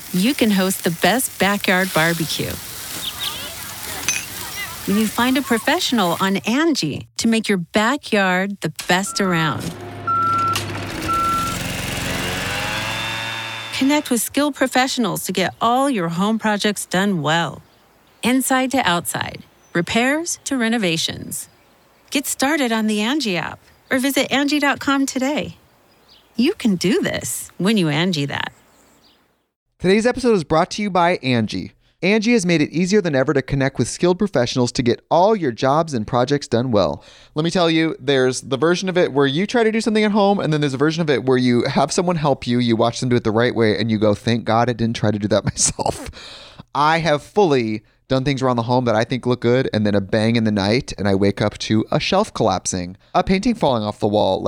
you can host the best backyard barbecue. When you find a professional on Angie to make your backyard the best around. Connect with skilled professionals to get all your home projects done well. Inside to outside, repairs to renovations. Get started on the Angie app or visit Angie.com today. You can do this when you Angie that. Today's episode is brought to you by Angie. Angie has made it easier than ever to connect with skilled professionals to get all your jobs and projects done well. Let me tell you, there's the version of it where you try to do something at home, and then there's a version of it where you have someone help you, you watch them do it the right way, and you go, thank God I didn't try to do that myself. I have fully done things around the home that I think look good, and then a bang in the night, and I wake up to a shelf collapsing, a painting falling off the wall.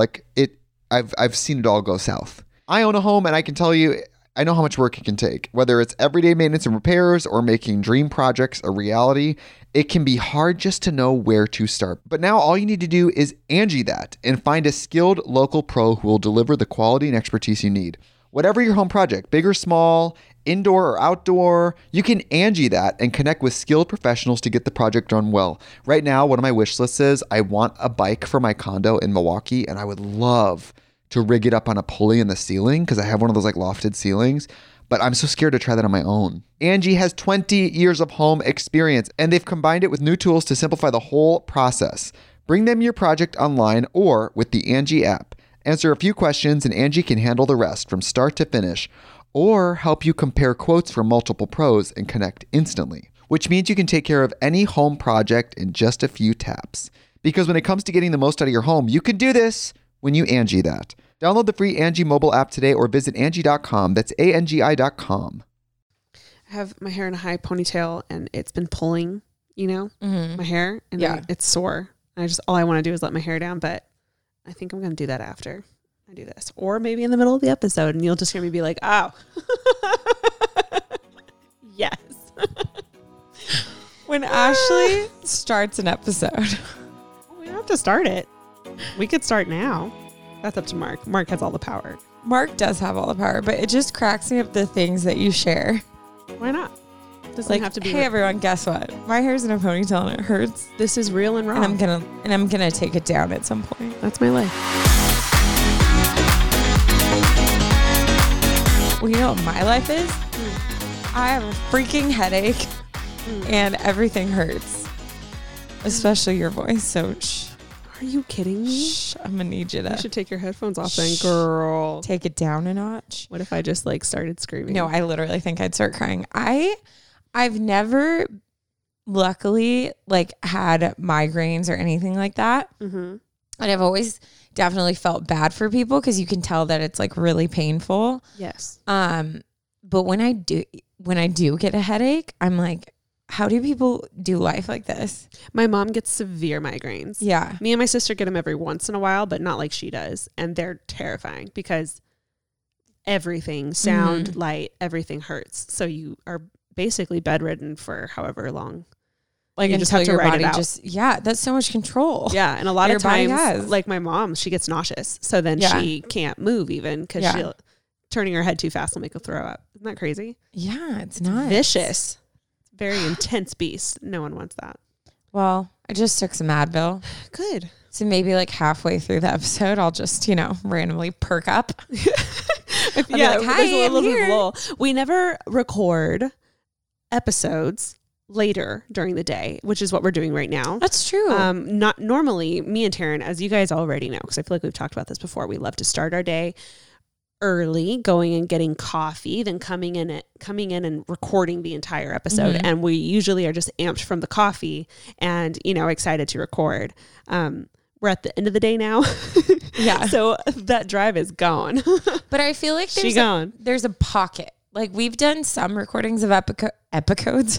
I've seen it all go south. I own a home, and I can tell you, I know how much work it can take. Whether it's everyday maintenance and repairs or making dream projects a reality, it can be hard just to know where to start. But now all you need to do is Angie that and find a skilled local pro who will deliver the quality and expertise you need. Whatever your home project, big or small, indoor or outdoor, you can Angie that and connect with skilled professionals to get the project done well. Right now, one of my wish lists is I want a bike for my condo in Milwaukee, and I would love to rig it up on a pulley in the ceiling because I have one of those like lofted ceilings, but I'm so scared to try that on my own. Angie has 20 years of home experience, and they've combined it with new tools to simplify the whole process. Bring them your project online or with the Angie app. Answer a few questions and Angie can handle the rest from start to finish, or help you compare quotes from multiple pros and connect instantly, which means you can take care of any home project in just a few taps. Because when it comes to getting the most out of your home, you can do this when you Angie that. Download the free Angie mobile app today or visit Angie.com. That's ANGI.com. I have my hair in a high ponytail and it's been pulling, my hair, and it's sore. All I want to do is let my hair down, but I think I'm going to do that after I do this. Or maybe in the middle of the episode and you'll just hear me be like, oh, yes. When Ashley starts an episode. We don't have to start it. We could start now. That's up to Mark. Mark has all the power. Mark does have all the power, but it just cracks me up the things that you share. Why not? Doesn't have to be. Hey everyone, guess what? My hair's in a ponytail and it hurts. This is real and raw. And I'm gonna take it down at some point. That's my life. Well, you know what my life is? I have a freaking headache and everything hurts. Especially your voice, so shh. Are you kidding me? Shh, I'm gonna need you to. You should take your headphones off then, girl. Take it down a notch. What if I just started screaming? No, I literally think I'd start crying. I've never, luckily, had migraines or anything like that. Mm-hmm. And I've always definitely felt bad for people because you can tell that it's really painful. Yes. But when I do get a headache, I'm like, how do people do life like this? My mom gets severe migraines. Yeah. Me and my sister get them every once in a while, but not like she does. And they're terrifying because everything, sound, light, everything hurts. So you are basically bedridden for however long. You just have to ride it out. That's so much control. Yeah. And a lot of times, like my mom, she gets nauseous. So then she can't move even because turning her head too fast will make her throw up. Isn't that crazy? Yeah, it's not vicious. Very intense beast. No one wants that. Well, I just took some Advil. Good. So maybe halfway through the episode, I'll just, randomly perk up. Hi, there's a little bit of lull. We never record episodes later during the day, which is what we're doing right now. That's true. Not normally, me and Taryn, as you guys already know, because I feel like we've talked about this before, we love to start our day early, going and getting coffee, then coming in and recording the entire episode. Mm-hmm. And we usually are just amped from the coffee and, excited to record. We're at the end of the day now. Yeah. So that drive is gone. But I feel like there's a pocket. We've done some recordings of episodes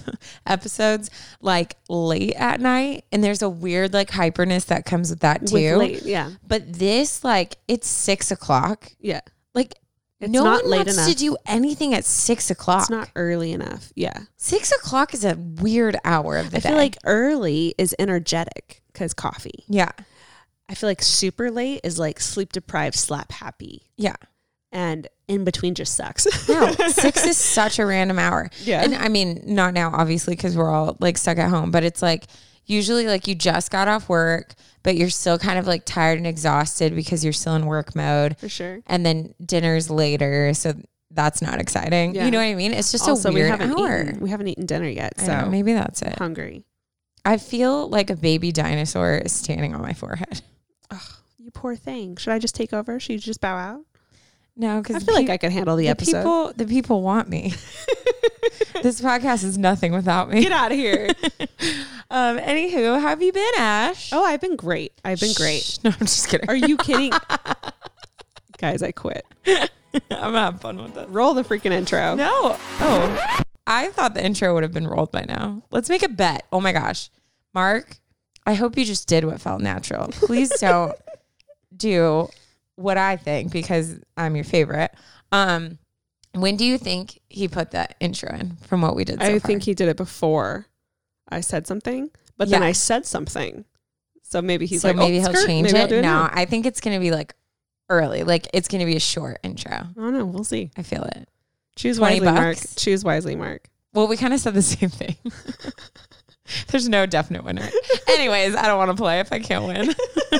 late at night, and there's a weird hyperness that comes with that too. Late, yeah. But this it's 6 o'clock. Yeah. It's no not one late wants enough to do anything at 6 o'clock. It's not early enough. Yeah. 6 o'clock is a weird hour of the day. I feel like early is energetic because coffee. Yeah. I feel like super late is sleep deprived, slap happy. Yeah. and in between just sucks. No, 6 is such a random hour. Yeah. And I mean, not now, obviously, because we're all like stuck at home, but it's like usually like you just got off work, but you're still kind of like tired and exhausted because you're still in work mode. For sure. And then dinner's later. So that's not exciting. Yeah. You know what I mean? It's just Also, a weird we hour. we haven't eaten dinner yet. I So know, maybe that's it. hungry. I feel like a baby dinosaur is standing on my forehead. You poor thing. Should I just take over? Should you just bow out? No, because I feel like I could handle the episode. The people want me. This podcast is nothing without me. Get out of here. Anywho, how have you been, Ash? Oh, I've been great. I've been great. No, I'm just kidding. Are you kidding? Guys, I quit. I'm having fun with this. Roll the freaking intro. No. Oh, I thought the intro would have been rolled by now. Let's make a bet. Oh my gosh. Mark, I hope you just did what felt natural. Please don't do what I think because I'm your favorite. When do you think he put that intro in from what we did so I far? think he did it before I said something, but then I said something. So maybe he's like, maybe oh, he'll skirt. change Maybe I'll it. do No, now. I think it's going to be like early. Like it's going to be a short intro. I don't know. We'll see. I feel it. Choose 20 wisely, Mark. bucks? Choose wisely, Mark. Well, we kind of said the same thing. There's no definite winner. Anyways, I don't want to play if I can't win.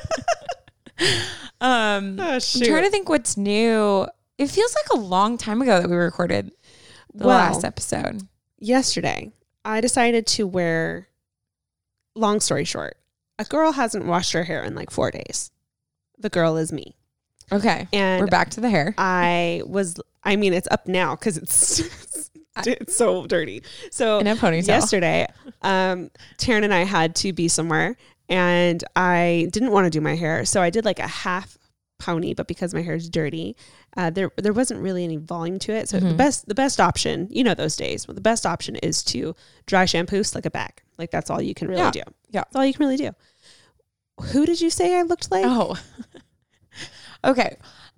I'm trying to think what's new. It feels like a long time ago that we recorded the last episode. Yesterday, I decided to wear, long story short, a girl hasn't washed her hair in like 4 days. The girl is me. Okay. And we're back to the hair. It's up now because it's so dirty. So In a ponytail. yesterday, Taryn and I had to be somewhere and I didn't want to do my hair. So I did like a half pony, but because my hair is dirty, there wasn't really any volume to it. So the best option, you know, those days, the best option is to dry shampoo, slick it back. Like that's all you can really do. Yeah. That's all you can really do. Who did you say I looked like? Oh, okay.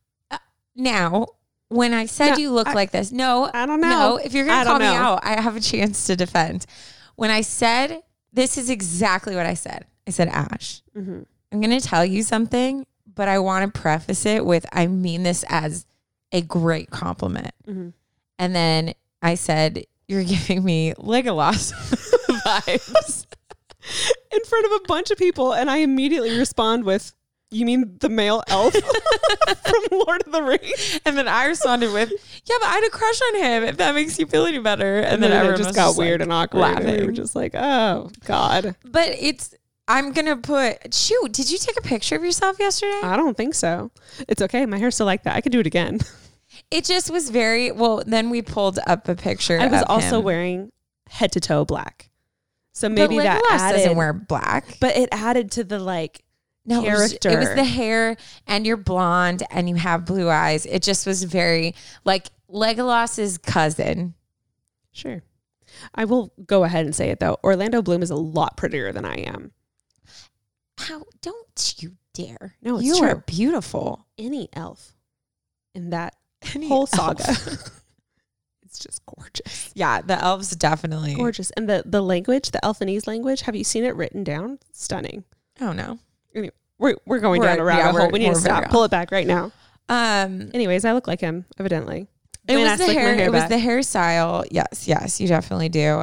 Now, when I said you look like this, no, I don't know. No, if you're going I to call don't me know. out, I have a chance to defend. When I said, this is exactly what I said. I said, Ash, I'm going to tell you something, but I want to preface it with, I mean this as a great compliment. And then I said, you're giving me Legolas vibes. In front of a bunch of people, and I immediately respond with, you mean the male elf from Lord of the Rings? And then I responded with, yeah, but I had a crush on him, if that makes you feel any better. And then it everyone just was got weird like, and awkward. laughing. And we were just like, oh, God. But I'm going to put, shoot, did you take a picture of yourself yesterday? I don't think so. It's okay. My hair's still like that. I could do it again. It just was very, well, then we pulled up a picture I was of also him. wearing head to toe black. So But maybe that Legolas added, doesn't wear black. but it added to the like No, character. it was the hair and you're blonde and you have blue eyes. It just was very like Legolas's cousin. Sure. I will go ahead and say it though. Orlando Bloom is a lot prettier than I am. How don't you dare. No, it's you true. are beautiful. Any elf in that whole saga. It's just gorgeous. Yeah, the elves definitely. Gorgeous. And the language, the Elfinese language, have you seen it written down? Stunning. Oh no. Anyway, we're going down a rabbit hole. We need to stop. very Pull it back right now. off. Anyways, I look like him, evidently. It And I was the slick my hair. It was back. the hairstyle. Yes, you definitely do.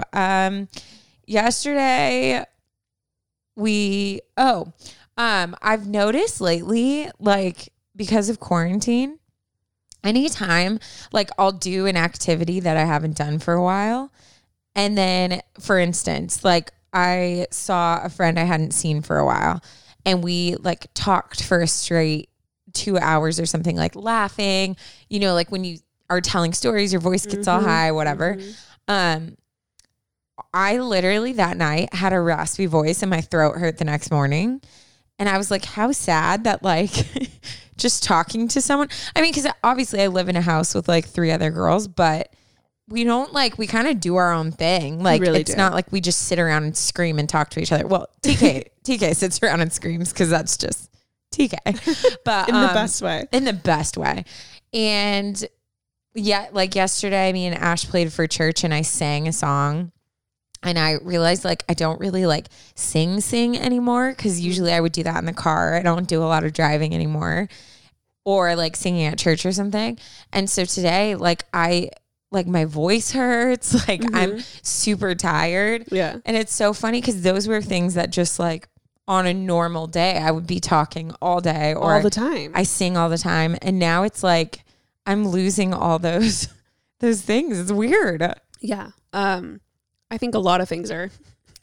Yesterday I've noticed lately, like because of quarantine, anytime like I'll do an activity that I haven't done for a while. And then for instance, like I saw a friend I hadn't seen for a while and we like talked for a straight 2 hours or something, like laughing, you know, like when you are telling stories, your voice gets all high, whatever. I literally that night had a raspy voice and my throat hurt the next morning. And I was like, how sad that like just talking to someone. I mean, because obviously I live in a house with like 3 other girls, but we don't like, we kind of do our own thing. Like really it's do. not like we just sit around and scream and talk to each other. Well, TK sits around and screams because that's just TK. But in the best way. In the best way. And yeah, like yesterday, me and Ash played for church and I sang a song. And I realized like I don't really like sing anymore because usually I would do that in the car. I don't do a lot of driving anymore. or like singing at church or something. And so today, like my voice hurts, like I'm super tired. Yeah. And it's so funny because those were things that just like on a normal day, I would be talking all day or all the time. I sing all the time. And now it's like, I'm losing all those things. It's weird. Yeah. I think a lot of things are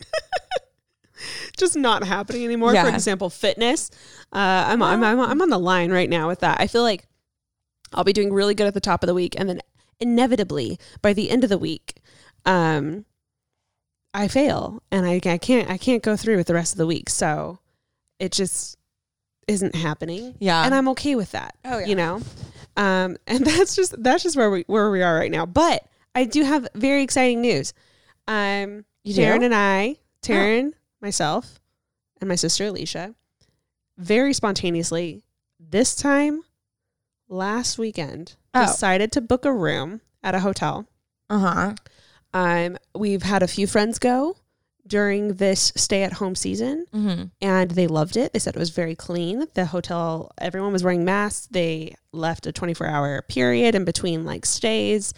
just not happening anymore. Yeah. For example, fitness. I'm on the line right now with that. I feel like I'll be doing really good at the top of the week, and then inevitably by the end of the week, I fail and I can't go through with the rest of the week. So it just isn't happening. Yeah. And I'm okay with that. Oh, yeah. You know? And that's just where we are right now. But I do have very exciting news. You Taryn do? and I, myself, and my sister Alicia, very spontaneously this time last weekend decided to book a room at a hotel. We've had a few friends go during this stay-at-home season, and they loved it. They said it was very clean. The hotel, everyone was wearing masks. They left a 24-hour period in between like stays.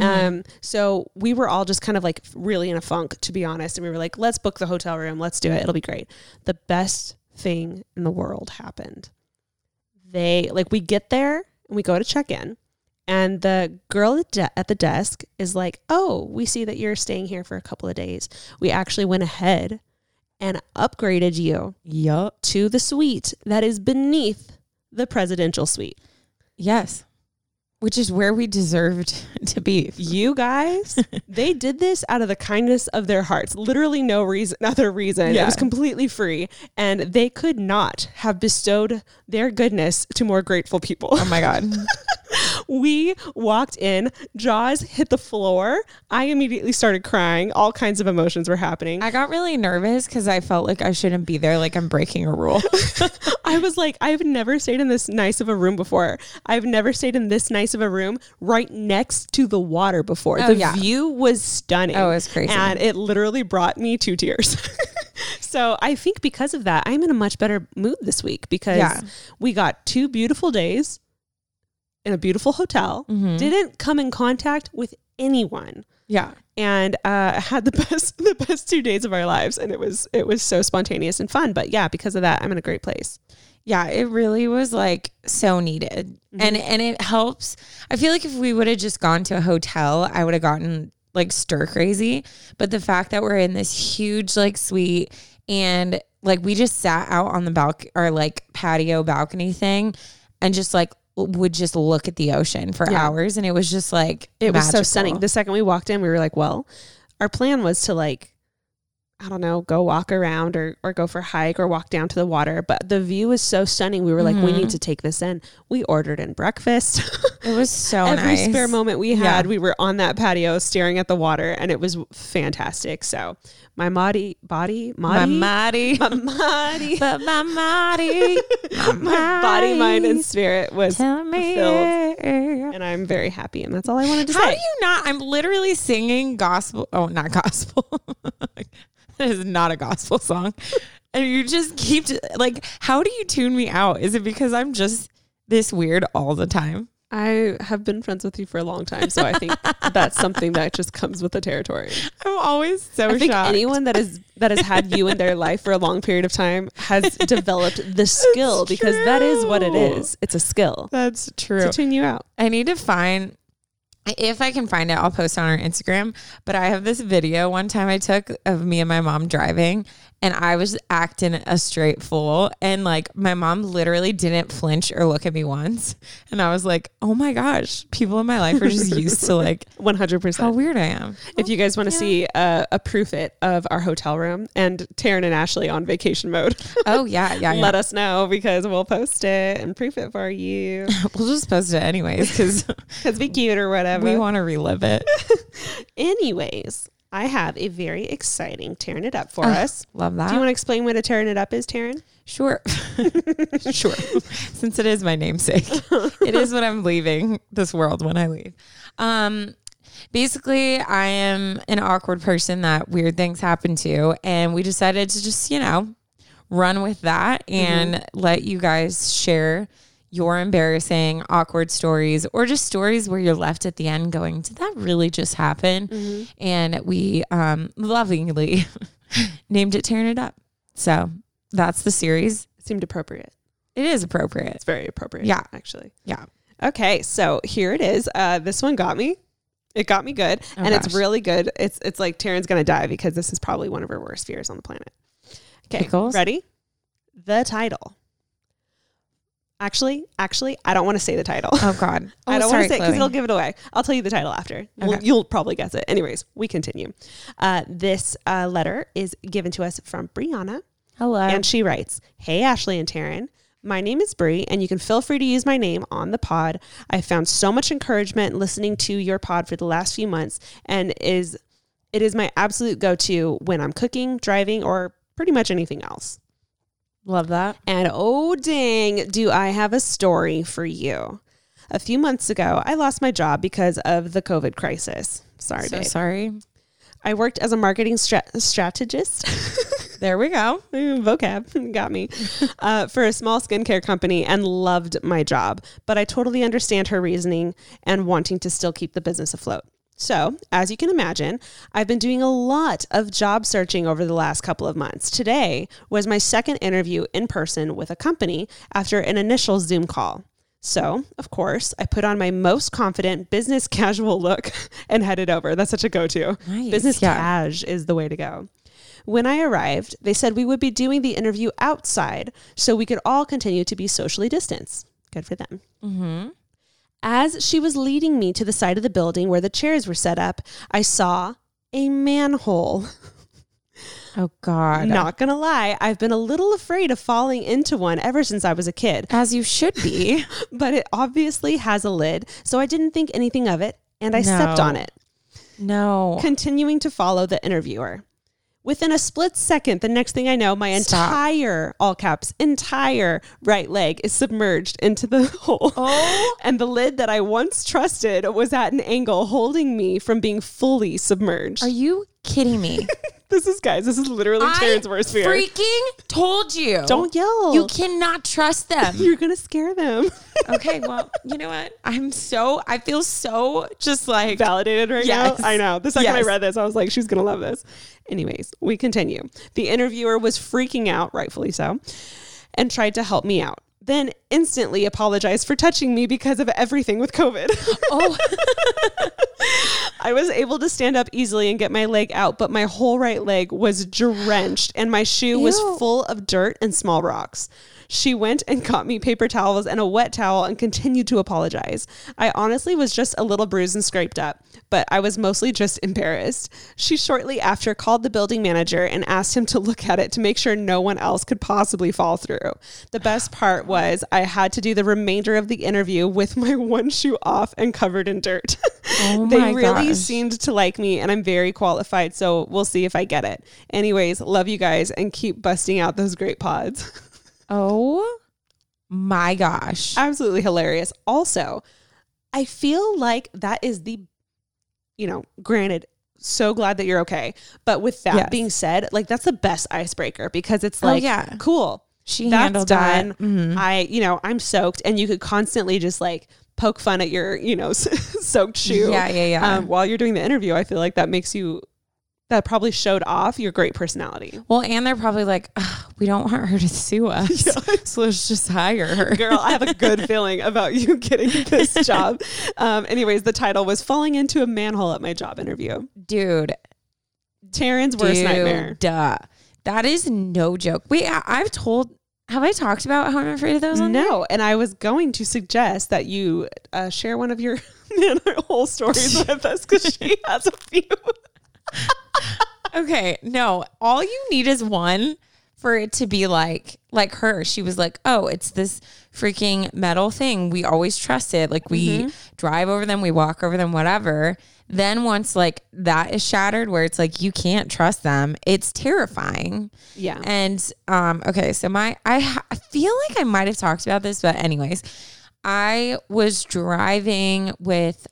So we were all just kind of like really in a funk, to be honest. And we were like, let's book the hotel room. Let's do it. It'll be great. The best thing in the world happened. We get there and we go to check in. And the girl at the desk is like, oh, we see that you're staying here for a couple of days. We actually went ahead and upgraded you to the suite that is beneath the presidential suite. Yes. Which is where we deserved to be. You guys, they did this out of the kindness of their hearts. Literally no other reason. Yeah. It was completely free. And they could not have bestowed their goodness to more grateful people. Oh my God. We walked in, jaws hit the floor. I immediately started crying. All kinds of emotions were happening. I got really nervous because I felt like I shouldn't be there, like I'm breaking a rule. I was like, I've never stayed in this nice of a room before. I've never stayed in this nice of a room right next to the water before. Oh, the yeah. view was stunning. Oh, it was crazy. And it literally brought me to tears. So I think because of that, I'm in a much better mood this week because we got 2 beautiful days in a beautiful hotel, didn't come in contact with anyone. Yeah. And had the best 2 days of our lives. And it was so spontaneous and fun. But yeah, because of that, I'm in a great place. Yeah, it really was like so needed. And it helps. I feel like if we would have just gone to a hotel, I would have gotten like stir crazy. But the fact that we're in this huge like suite and like we just sat out on the our like patio balcony thing and just like would just look at the ocean for hours. And it was just like, it magical. was so stunning. The second we walked in, we were like, well, our plan was to like, I don't know, go walk around or go for a hike or walk down to the water. But the view was so stunning. We were like, we need to take this in. We ordered in breakfast. It was so Every nice. spare moment we had, we were on that patio staring at the water and it was fantastic. So my body, mind, and spirit was fulfilled. And I'm very happy. And that's all I wanted to say. How do you not? I'm literally singing gospel. Oh, not gospel. That is not a gospel song. And you just keep like, how do you tune me out? Is it because I'm just this weird all the time? I have been friends with you for a long time, so I think that's something that just comes with the territory. I'm always so I think shocked. anyone that has had you in their life for a long period of time has developed the skill because that is what it is. It's a skill. That's true. To tune you out. I need to find, if I can find it, I'll post on our Instagram. But I have this video one time I took of me and my mom driving, and I was acting a straight fool. And like my mom literally didn't flinch or look at me once. And I was like, oh my gosh, people in my life are just used to like 100% how weird I am. If you guys want to see a proof it of our hotel room and Taryn and Ashley on vacation mode. Oh yeah. Let us know because we'll post it and proof it for you. We'll just post it anyways because be cute or whatever. we want to relive it. Anyways, I have a very exciting Tearing It Up for us. Love that. Do you want to explain what a Tearing It Up is, Taryn? Sure. Sure. Since it is my namesake, it is what I'm leaving this world when I leave. Basically, I am an awkward person that weird things happen to, and we decided to just, run with that and let you guys share your embarrassing, awkward stories, or just stories where you're left at the end going, did that really just happen? Mm-hmm. And we lovingly named it Tearing It Up. So that's the series. It seemed appropriate. It is appropriate. It's very appropriate. Yeah. Actually. Yeah. Okay. So here it is. This one got me. It got me good. Oh, and gosh. it's really good. It's like Taryn's going to die because this is probably one of her worst fears on the planet. Okay. Pickles? Ready? The title. Actually, I don't want to say the title. Oh, God. I don't want to say it because Chloe. it'll give it away. I'll tell you the title after. Okay. You'll probably guess it. Anyways, we continue. This letter is given to us from Brianna. Hello. And she writes, "Hey, Ashley and Taryn. My name is Bri, and you can feel free to use my name on the pod. I found so much encouragement listening to your pod for the last few months, and it is my absolute go-to when I'm cooking, driving, or pretty much anything else. Love that. And oh, dang, do I have a story for you. A few months ago, I lost my job because of the COVID crisis. Sorry, So babe. sorry. I worked as a marketing strategist. There we go. Vocab got me for a small skincare company and loved my job. But I totally understand her reasoning and wanting to still keep the business afloat. So, as you can imagine, I've been doing a lot of job searching over the last couple of months. Today was my second interview in person with a company after an initial Zoom call. So, of course, I put on my most confident business casual look and headed over. That's such a go-to. Nice. Business Yeah. cash is the way to go. When I arrived, they said we would be doing the interview outside so we could all continue to be socially distanced. Good for them. Mm-hmm. As she was leading me to the side of the building where the chairs were set up, I saw a manhole. Oh, God. Not gonna lie, I've been a little afraid of falling into one ever since I was a kid, As you should be. but it obviously has a lid, so I didn't think anything of it, and I stepped No. on it, No. continuing to follow the interviewer. Within a split second, the next thing I know, my Stop. entire, all caps, entire right leg is submerged into the hole. Oh. And the lid that I once trusted was at an angle holding me from being fully submerged. Are you kidding me? This is literally Taryn's worst fear. freaking told you. Don't yell. You cannot trust them. You're going to scare them. Okay, well, you know what? I feel so just like Validated right Yes. now. I know. The second I Yes. read this, I was like, she's going to love this. Anyways, we continue. The interviewer was freaking out, rightfully so, and tried to help me out. Then instantly apologized for touching me because of everything with COVID. Oh, I was able to stand up easily and get my leg out, but my whole right leg was drenched and my shoe was Ew. full of dirt and small rocks. She went and got me paper towels and a wet towel and continued to apologize. I honestly was just a little bruised and scraped up, but I was mostly just embarrassed. She shortly after called the building manager and asked him to look at it to make sure no one else could possibly fall through. The best part was I had to do the remainder of the interview with my one shoe off and covered in dirt. oh They my really gosh. seemed to like me and I'm very qualified, so we'll see if I get it. Anyways, love you guys and keep busting out those great pods. Oh my gosh. Absolutely hilarious. Also, I feel like that is granted, so glad that you're okay. But with that Yes. being said, like that's the best icebreaker because it's like, yeah. cool. She That's handled done. that. Mhm. I'm soaked and you could constantly just like poke fun at your, soaked shoe. Yeah. While you're doing the interview, I feel like that probably showed off your great personality. Well, and they're probably like, "Ugh, we don't want her to sue us. So let's just hire her. Girl, I have a good feeling about you getting this job. Anyways, the title was Falling into a Manhole at My Job Interview. Dude. Taryn's worst nightmare. Duh. That is no joke. Wait, have I talked about how I'm afraid of those on there? No, and I was going to suggest that you share one of your manhole stories with us because she has a few. Okay, no. All you need is one for it to be like her. She was like, oh, it's this freaking metal thing. We always trusted. Like we drive over them, we walk over them, whatever. Then once like that is shattered where it's like you can't trust them, it's terrifying. Yeah. And okay, so I feel like I might have talked about this, but anyways, I was driving with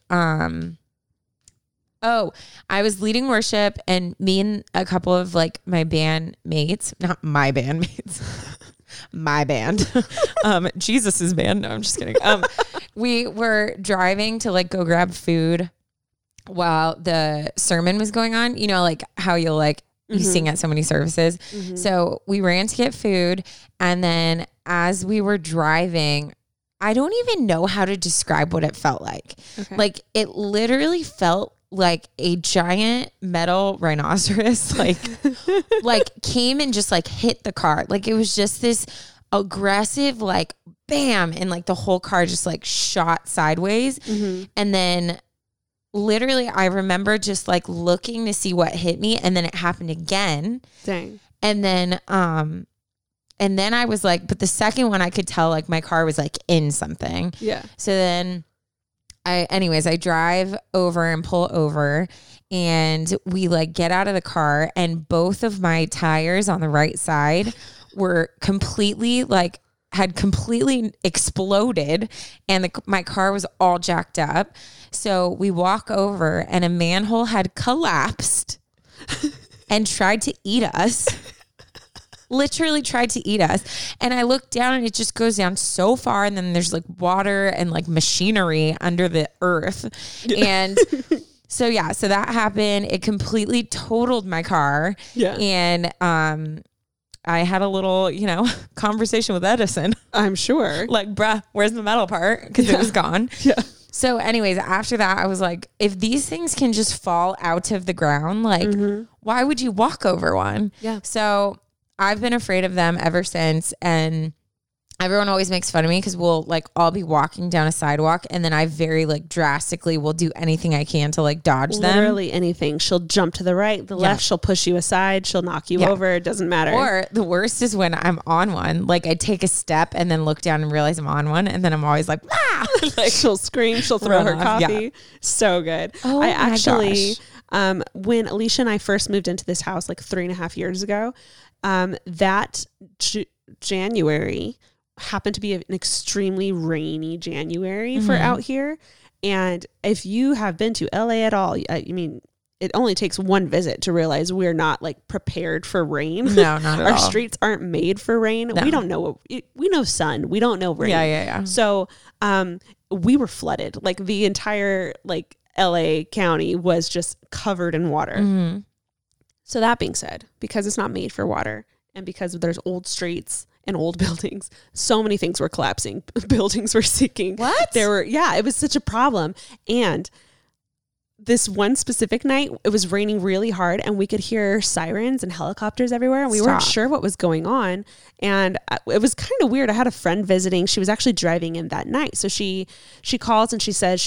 I was leading worship and me and a couple of like my band mates, not my band mates, my band, Jesus's band. No, I'm just kidding. We were driving to like go grab food while the sermon was going on. You know, like how you'll like, you sing at so many services. So we ran to get food. And then as we were driving, I don't even know how to describe what it felt like. Okay. Like it literally felt like a giant metal rhinoceros, like came and just like hit the car. Like it was just this aggressive, like bam. And like the whole car just like shot sideways. And then literally I remember just like looking to see what hit me. And then it happened again. Dang. And then I was like, but the second one I could tell like my car was like in something. Yeah. So then I drive over and pull over and we like get out of the car and both of my tires on the right side were completely like had completely exploded and my car was all jacked up. So we walk over and a manhole had collapsed and tried to eat us. Literally tried to eat us. And I look down and it just goes down so far. And then there's like water and like machinery under the earth. And so that happened. It completely totaled my car. Yeah. And I had a little, conversation with Edison. I'm sure. Like, bruh, where's the metal part? Because it was gone. Yeah. So anyways, after that, I was like, if these things can just fall out of the ground, like, why would you walk over one? Yeah. So I've been afraid of them ever since. And everyone always makes fun of me because we'll like all be walking down a sidewalk and then I very like drastically will do anything I can to like dodge them. Literally anything. She'll jump to the right, the left, she'll push you aside, she'll knock you over. It doesn't matter. Or the worst is when I'm on one, like I take a step and then look down and realize I'm on one. And then I'm always like, ah! Like she'll scream, she'll throw her coffee. Yeah. So good. Oh, I actually, when Alicia and I first moved into this house like 3.5 years ago, that January happened to be an extremely rainy January for out here. And if you have been to LA at all, I mean, it only takes one visit to realize we're not like prepared for rain. No, not at all. Our streets aren't made for rain. No. We don't know. We know sun. We don't know rain. Yeah. So, we were flooded. Like the entire like LA County was just covered in water. So that being said, because it's not made for water and because there's old streets and old buildings, so many things were collapsing. Buildings were sinking. What? It was such a problem. And this one specific night, it was raining really hard and we could hear sirens and helicopters everywhere. And we weren't sure what was going on. And it was kind of weird. I had a friend visiting. She was actually driving in that night. So she calls and she says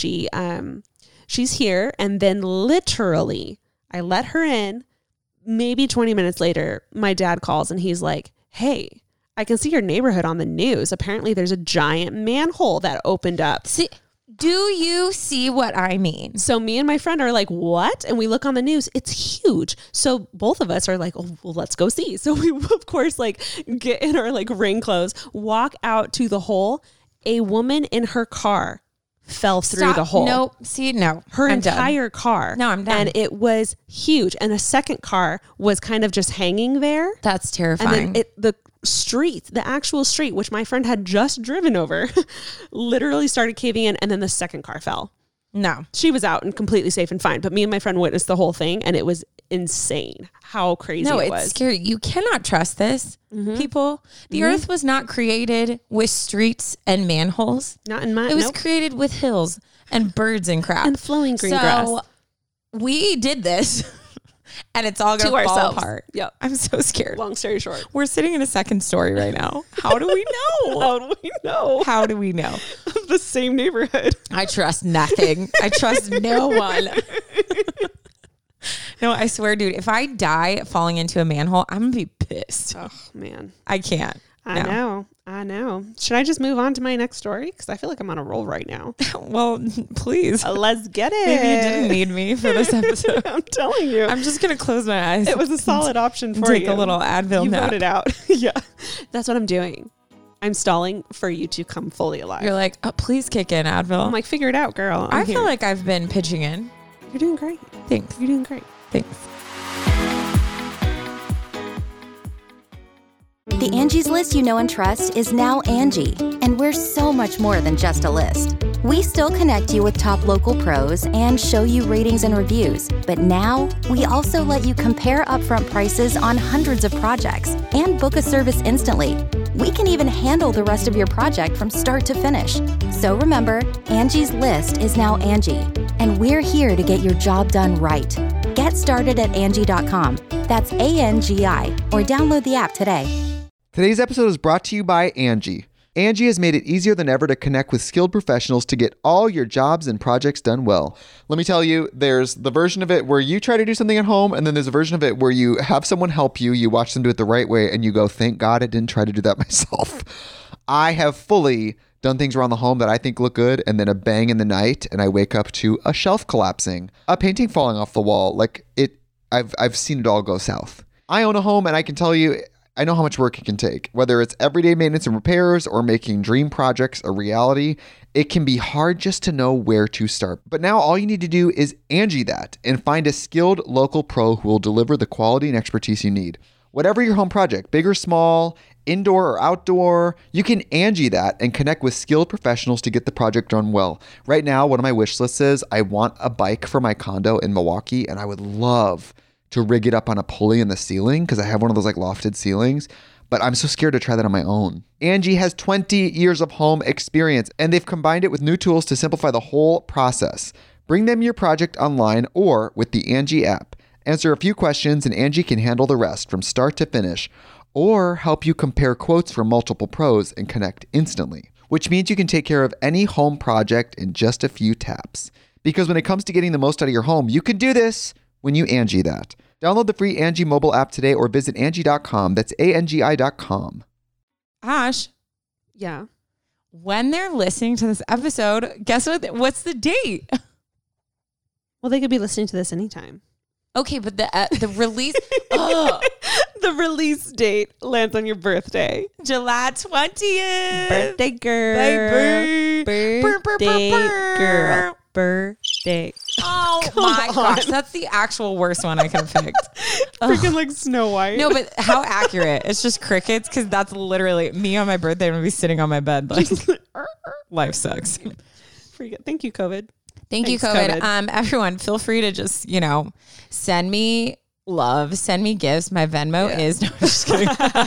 she's here. And then literally I let her in. Maybe 20 minutes later, my dad calls and he's like, hey, I can see your neighborhood on the news. Apparently there's a giant manhole that opened up. See, do you see what I mean? So me and my friend are like, what? And we look on the news. It's huge. So both of us are like, oh, well, let's go see. So we, of course, like get in our like rain clothes, walk out to the hole. A woman in her car fell through the hole. Nope. See, no. Her entire car. No, I'm done. And it was huge. And a second car was kind of just hanging there. That's terrifying. And then the actual street, which my friend had just driven over, literally started caving in. And then the second car fell. No. She was out and completely safe and fine. But me and my friend witnessed the whole thing. And it was insane how crazy it was. No, it's scary. You cannot trust this, people. The earth was not created with streets and manholes. Not in my... It was created with hills and birds and crap. And flowing green grass. So we did this. And it's all going to fall apart. Yep. I'm so scared. Long story short. We're sitting in a second story right now. How do we know? How do we know? How do we know? The same neighborhood. I trust nothing. I trust no one. No, I swear, dude, if I die falling into a manhole, I'm going to be pissed. Oh, man. I can't. I know. Should I just move on to my next story? Because I feel like I'm on a roll right now. Well, please. Let's get it. Maybe you didn't need me for this episode. I'm telling you. I'm just going to close my eyes. It was a solid option for you. Take a little Advil nap. You voted out. Yeah. That's what I'm doing. I'm stalling for you to come fully alive. You're like, oh, please kick in, Advil. I'm like, figure it out, girl. I feel like I've been pitching in. You're doing great. Thanks. You're doing great. Thanks. The Angie's List you know and trust is now Angie, and we're so much more than just a list. We still connect you with top local pros and show you ratings and reviews, but now we also let you compare upfront prices on hundreds of projects and book a service instantly. We can even handle the rest of your project from start to finish. So remember, Angie's List is now Angie, and we're here to get your job done right. Get started at Angie.com. That's ANGI, or download the app today. Today's episode is brought to you by Angie. Angie has made it easier than ever to connect with skilled professionals to get all your jobs and projects done well. Let me tell you, there's the version of it where you try to do something at home, and then there's a version of it where you have someone help you, you watch them do it the right way, and you go, thank God I didn't try to do that myself. I have fully done things around the home that I think look good, and then a bang in the night, and I wake up to a shelf collapsing, a painting falling off the wall. I've seen it all go south. I own a home, and I can tell you, I know how much work it can take. Whether it's everyday maintenance and repairs or making dream projects a reality, it can be hard just to know where to start. But now all you need to do is Angie that and find a skilled local pro who will deliver the quality and expertise you need. Whatever your home project, big or small, indoor or outdoor, you can Angie that and connect with skilled professionals to get the project done well. Right now, one of my wish lists is I want a bike for my condo in Milwaukee, and I would love to rig it up on a pulley in the ceiling because I have one of those like lofted ceilings, but I'm so scared to try that on my own. Angie has 20 years of home experience, and they've combined it with new tools to simplify the whole process. Bring them your project online or with the Angie app. Answer a few questions and Angie can handle the rest from start to finish, or help you compare quotes from multiple pros and connect instantly, which means you can take care of any home project in just a few taps. Because when it comes to getting the most out of your home, you can do this when you Angie that. Download the free Angie mobile app today or visit Angie.com. That's ANGI.com. Ash, Yeah. when they're listening to this episode, guess what? What's the date? Well, they could be listening to this anytime. Okay, but the release, oh, The release date lands on your birthday. July 20th. Birthday girl. Baby. Birthday girl. Birthday. Oh my gosh, that's the actual worst one I could have picked. Freaking like Snow White. No, but how accurate. It's just crickets because that's literally me on my birthday. I'm going to be sitting on my bed. Like, life sucks. Thank you, COVID. Thank you, Thanks, COVID. Everyone, feel free to just, send me love, send me gifts. My Venmo is, no, I'm just kidding.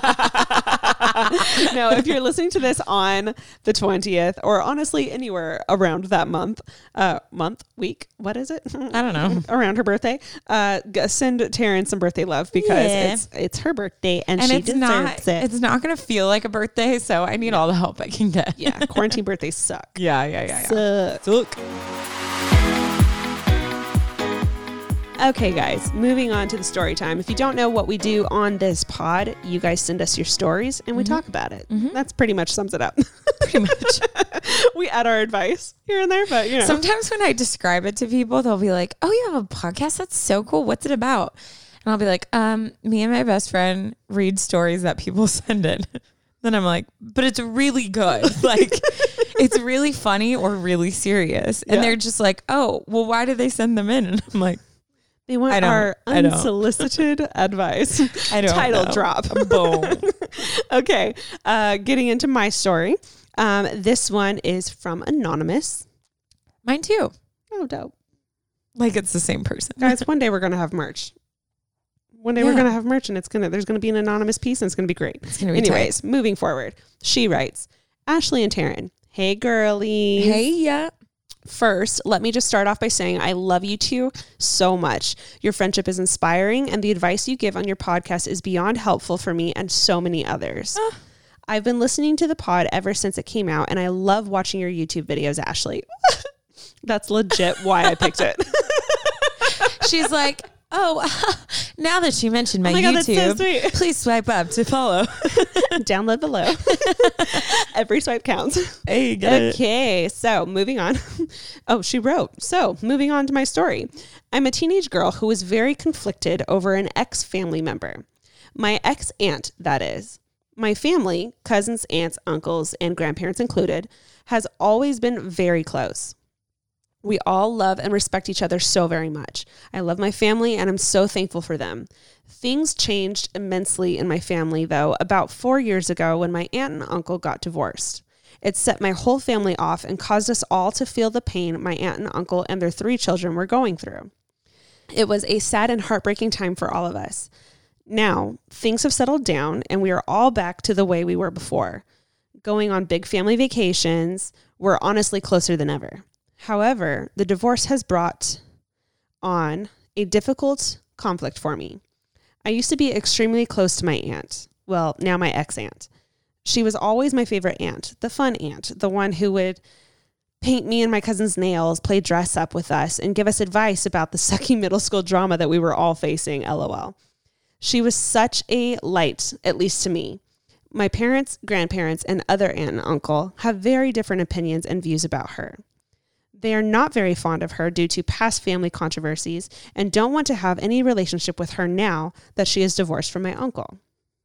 No, if you're listening to this on the 20th or honestly anywhere around that week, what is it? I don't know. Around her birthday, send Taryn some birthday love because it's her birthday and she deserves it. It's not going to feel like a birthday, so I need all the help I can get. Yeah, quarantine birthdays suck. Yeah. Suck. Okay, guys, moving on to the story time. If you don't know what we do on this pod, you guys send us your stories and we talk about it. That's pretty much sums it up. Pretty much. We add our advice here and there, but Sometimes when I describe it to people, they'll be like, oh, you have a podcast? That's so cool. What's it about? And I'll be like, me and my best friend read stories that people send in. Then I'm like, but it's really good. Like, it's really funny or really serious. And they're just like, oh, well, why did they send them in? And I'm like, they want our unsolicited advice. I don't Title know. drop. Boom. Okay. Getting into my story. This one is from Anonymous. Mine too. Oh, dope. Like it's the same person. Guys, one day we're going to have merch. One day we're going to have merch and there's going to be an anonymous piece and it's going to be great. It's going to be Anyways, moving forward. She writes, Ashley and Taryn, hey girlies. Hey, yeah. First, let me just start off by saying I love you two so much. Your friendship is inspiring and the advice you give on your podcast is beyond helpful for me and so many others. I've been listening to the pod ever since it came out and I love watching your YouTube videos, Ashley. That's legit why I picked it. She's like, oh, now that she mentioned my God, YouTube, that's so sweet. Please swipe up to follow. Download below. Every swipe counts. Hey, you get it. Okay, so moving on. Oh, she wrote. So moving on to my story. I'm a teenage girl who was very conflicted over an ex-family member. My ex-aunt, that is. My family, cousins, aunts, uncles, and grandparents included, has always been very close. We all love and respect each other so very much. I love my family and I'm so thankful for them. Things changed immensely in my family, though, about 4 years ago when my aunt and uncle got divorced. It set my whole family off and caused us all to feel the pain my aunt and uncle and their 3 children were going through. It was a sad and heartbreaking time for all of us. Now, things have settled down and we are all back to the way we were before. Going on big family vacations, we're honestly closer than ever. However, the divorce has brought on a difficult conflict for me. I used to be extremely close to my aunt. Well, now my ex-aunt. She was always my favorite aunt, the fun aunt, the one who would paint me and my cousin's nails, play dress up with us, and give us advice about the sucky middle school drama that we were all facing, LOL. She was such a light, at least to me. My parents, grandparents, and other aunt and uncle have very different opinions and views about her. They are not very fond of her due to past family controversies and don't want to have any relationship with her now that she is divorced from my uncle.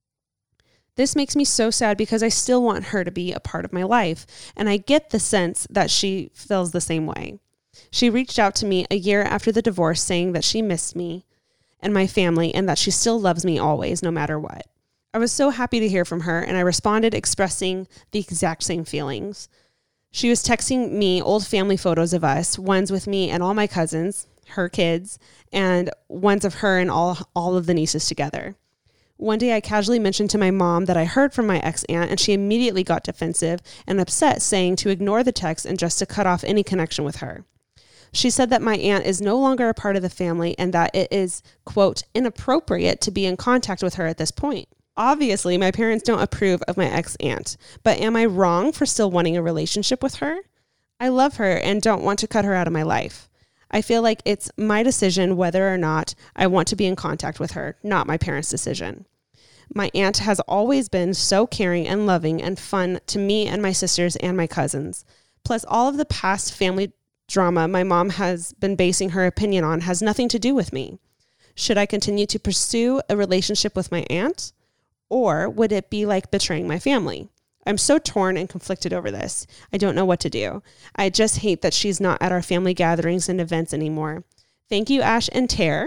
This makes me so sad because I still want her to be a part of my life, and I get the sense that she feels the same way. She reached out to me a year after the divorce saying that she missed me and my family and that she still loves me always, no matter what. I was so happy to hear from her, and I responded expressing the exact same feelings. She was texting me old family photos of us, ones with me and all my cousins, her kids, and ones of her and all of the nieces together. One day I casually mentioned to my mom that I heard from my ex-aunt, and she immediately got defensive and upset, saying to ignore the text and just to cut off any connection with her. She said that my aunt is no longer a part of the family and that it is, quote, inappropriate to be in contact with her at this point. Obviously, my parents don't approve of my ex-aunt, but am I wrong for still wanting a relationship with her? I love her and don't want to cut her out of my life. I feel like it's my decision whether or not I want to be in contact with her, not my parents' decision. My aunt has always been so caring and loving and fun to me and my sisters and my cousins. Plus, all of the past family drama my mom has been basing her opinion on has nothing to do with me. Should I continue to pursue a relationship with my aunt? Or would it be like betraying my family? I'm so torn and conflicted over this. I don't know what to do. I just hate that she's not at our family gatherings and events anymore. Thank you, Ash and Tare.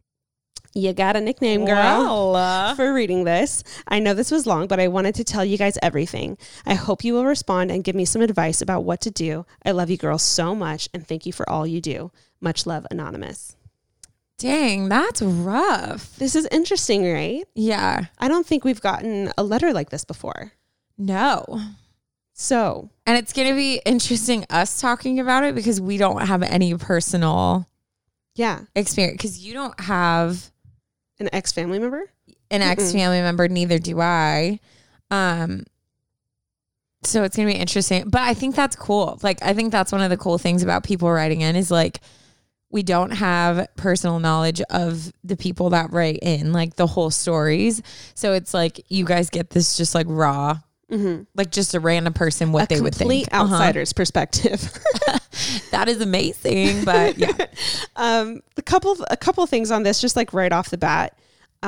You got a nickname, girl, for reading this. I know this was long, but I wanted to tell you guys everything. I hope you will respond and give me some advice about what to do. I love you girls so much, and thank you for all you do. Much love, Anonymous. Dang, that's rough. This is interesting, right? Yeah. I don't think we've gotten a letter like this before. No. So. And it's going to be interesting us talking about it because we don't have any personal experience. Because you don't have an ex-family member? An ex-family member, neither do I. So it's going to be interesting. But I think that's cool. Like, I think that's one of the cool things about people writing in is like, we don't have personal knowledge of the people that write in, like the whole stories. So it's like you guys get this just like raw, like just a random person, what they would think. A complete outsider's perspective. That is amazing. But yeah. A couple things on this, just like right off the bat.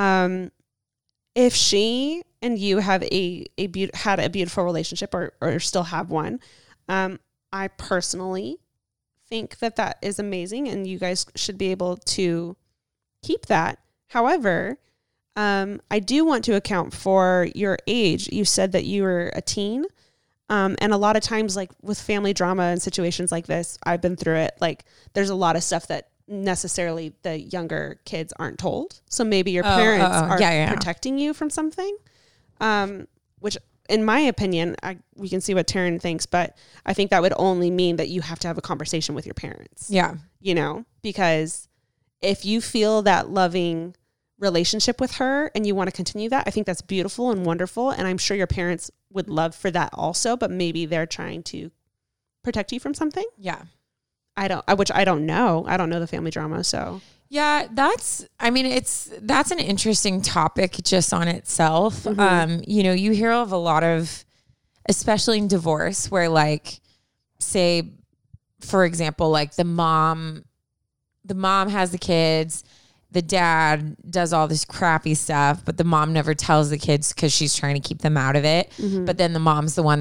If she and you have had a beautiful relationship or still have one, I personally think that is amazing and you guys should be able to keep that. However, I do want to account for your age. You said that you were a teen. And a lot of times, like with family drama and situations like this, I've been through it. Like there's a lot of stuff that necessarily the younger kids aren't told. So maybe your parents are protecting you from something, which in my opinion, we can see what Taryn thinks, but I think that would only mean that you have to have a conversation with your parents. Yeah. You know, because if you feel that loving relationship with her and you want to continue that, I think that's beautiful and wonderful. And I'm sure your parents would love for that also, but maybe they're trying to protect you from something. Yeah. Which I don't know. I don't know the family drama. So yeah, that's an interesting topic just on itself. You know, you hear of a lot of, especially in divorce where like, say, for example, like the mom has the kids, the dad does all this crappy stuff, but the mom never tells the kids because she's trying to keep them out of it. But then the mom's the one that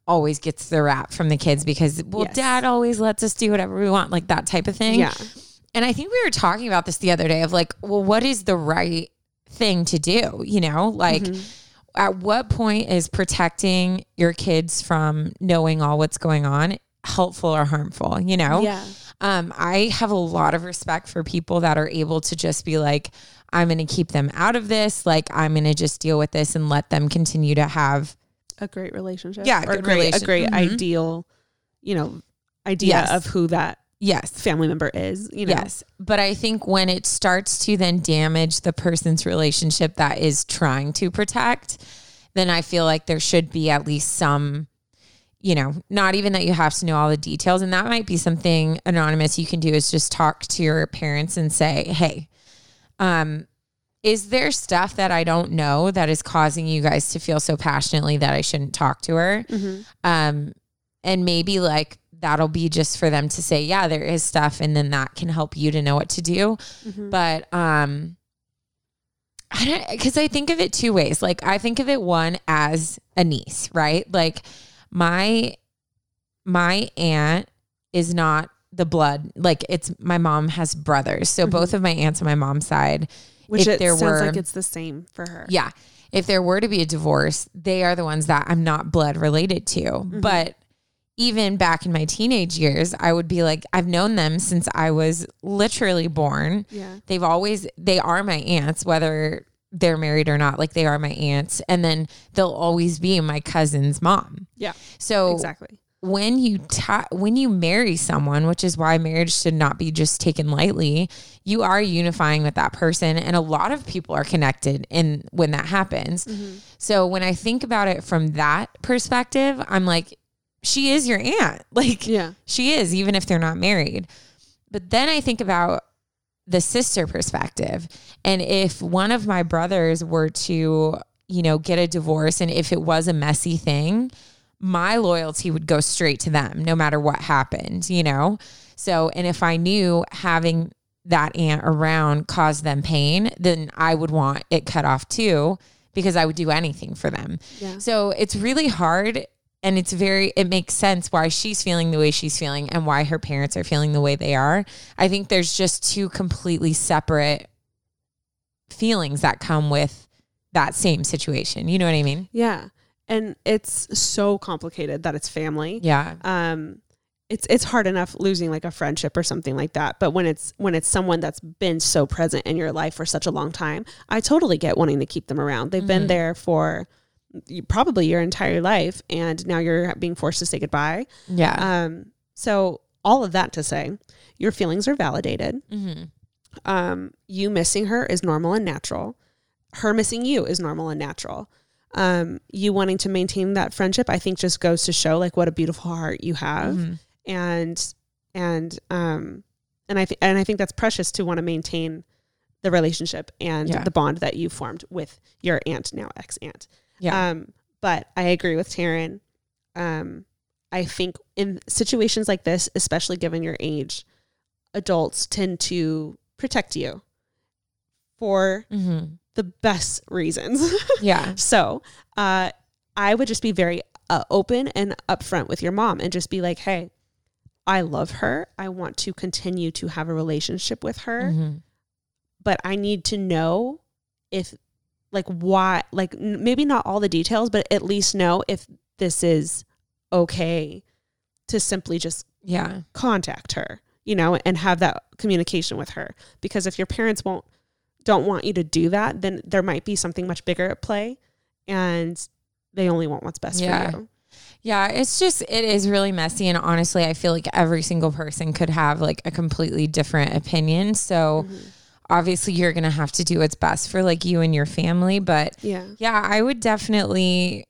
always gets the rap from the kids because, well, Yes. dad always lets us do whatever we want, like that type of thing. Yeah. And I think we were talking about this the other day of like, well, what is the right thing to do? You know, like at what point is protecting your kids from knowing all what's going on helpful or harmful, you know? Yeah. I have a lot of respect for people that are able to just be like, I'm going to keep them out of this. Like, I'm going to just deal with this and let them continue to have A great relationship. Yeah, Or good a great relation- ideal, idea Yes. of who that yes. family member is, Yes. But I think when it starts to then damage the person's relationship that is trying to protect, then I feel like there should be at least some, not even that you have to know all the details. And that might be something anonymous you can do is just talk to your parents and say, hey, is there stuff that I don't know that is causing you guys to feel so passionately that I shouldn't talk to her? And maybe like, that'll be just for them to say, yeah, there is stuff. And then that can help you to know what to do. But, cause I think of it two ways. Like I think of it one as a niece, right? Like my aunt is not the blood. Like it's my mom has brothers. So both of my aunts on my mom's side, Which if it there sounds were, like it's the same for her. yeah, if there were to be a divorce, they are the ones that I'm not blood related to. But even back in my teenage years, I would be like, I've known them since I was literally born. Yeah. They are my aunts, whether they're married or not, like they are my aunts. And then they'll always be my cousin's mom. Yeah. So Exactly. when you marry someone, which is why marriage should not be just taken lightly, you are unifying with that person. And a lot of people are connected when that happens. So when I think about it from that perspective, I'm like, she is your aunt. Like she is, even if they're not married. But then I think about the sister perspective. And if one of my brothers were to, get a divorce, and if it was a messy thing, my loyalty would go straight to them no matter what happened, So, and if I knew having that aunt around caused them pain, then I would want it cut off too, because I would do anything for them. Yeah. So it's really hard. And it makes sense why she's feeling the way she's feeling and why her parents are feeling the way they are. I think there's just two completely separate feelings that come with that same situation. You know what I mean? Yeah. And it's so complicated that it's family. Yeah. It's hard enough losing like a friendship or something like that. But when it's someone that's been so present in your life for such a long time, I totally get wanting to keep them around. They've been there for probably your entire life, and now you're being forced to say goodbye. Yeah. So all of that to say, your feelings are validated. You missing her is normal and natural. Her missing you is normal and natural. You wanting to maintain that friendship, I think just goes to show like what a beautiful heart you have. And I think that's precious to want to maintain the relationship and the bond that you formed with your aunt, now ex-aunt. Yeah. But I agree with Taryn. I think in situations like this, especially given your age, adults tend to protect you for the best reasons. Yeah. So I would just be very open and upfront with your mom and just be like, hey, I love her. I want to continue to have a relationship with her, but I need to know if why, maybe not all the details, but at least know if this is okay to simply just contact her, and have that communication with her. Because if your parents don't want you to do that, then there might be something much bigger at play, and they only want what's best for you. Yeah, it is really messy. And honestly, I feel like every single person could have like a completely different opinion. So obviously you're going to have to do what's best for like you and your family. But I would definitely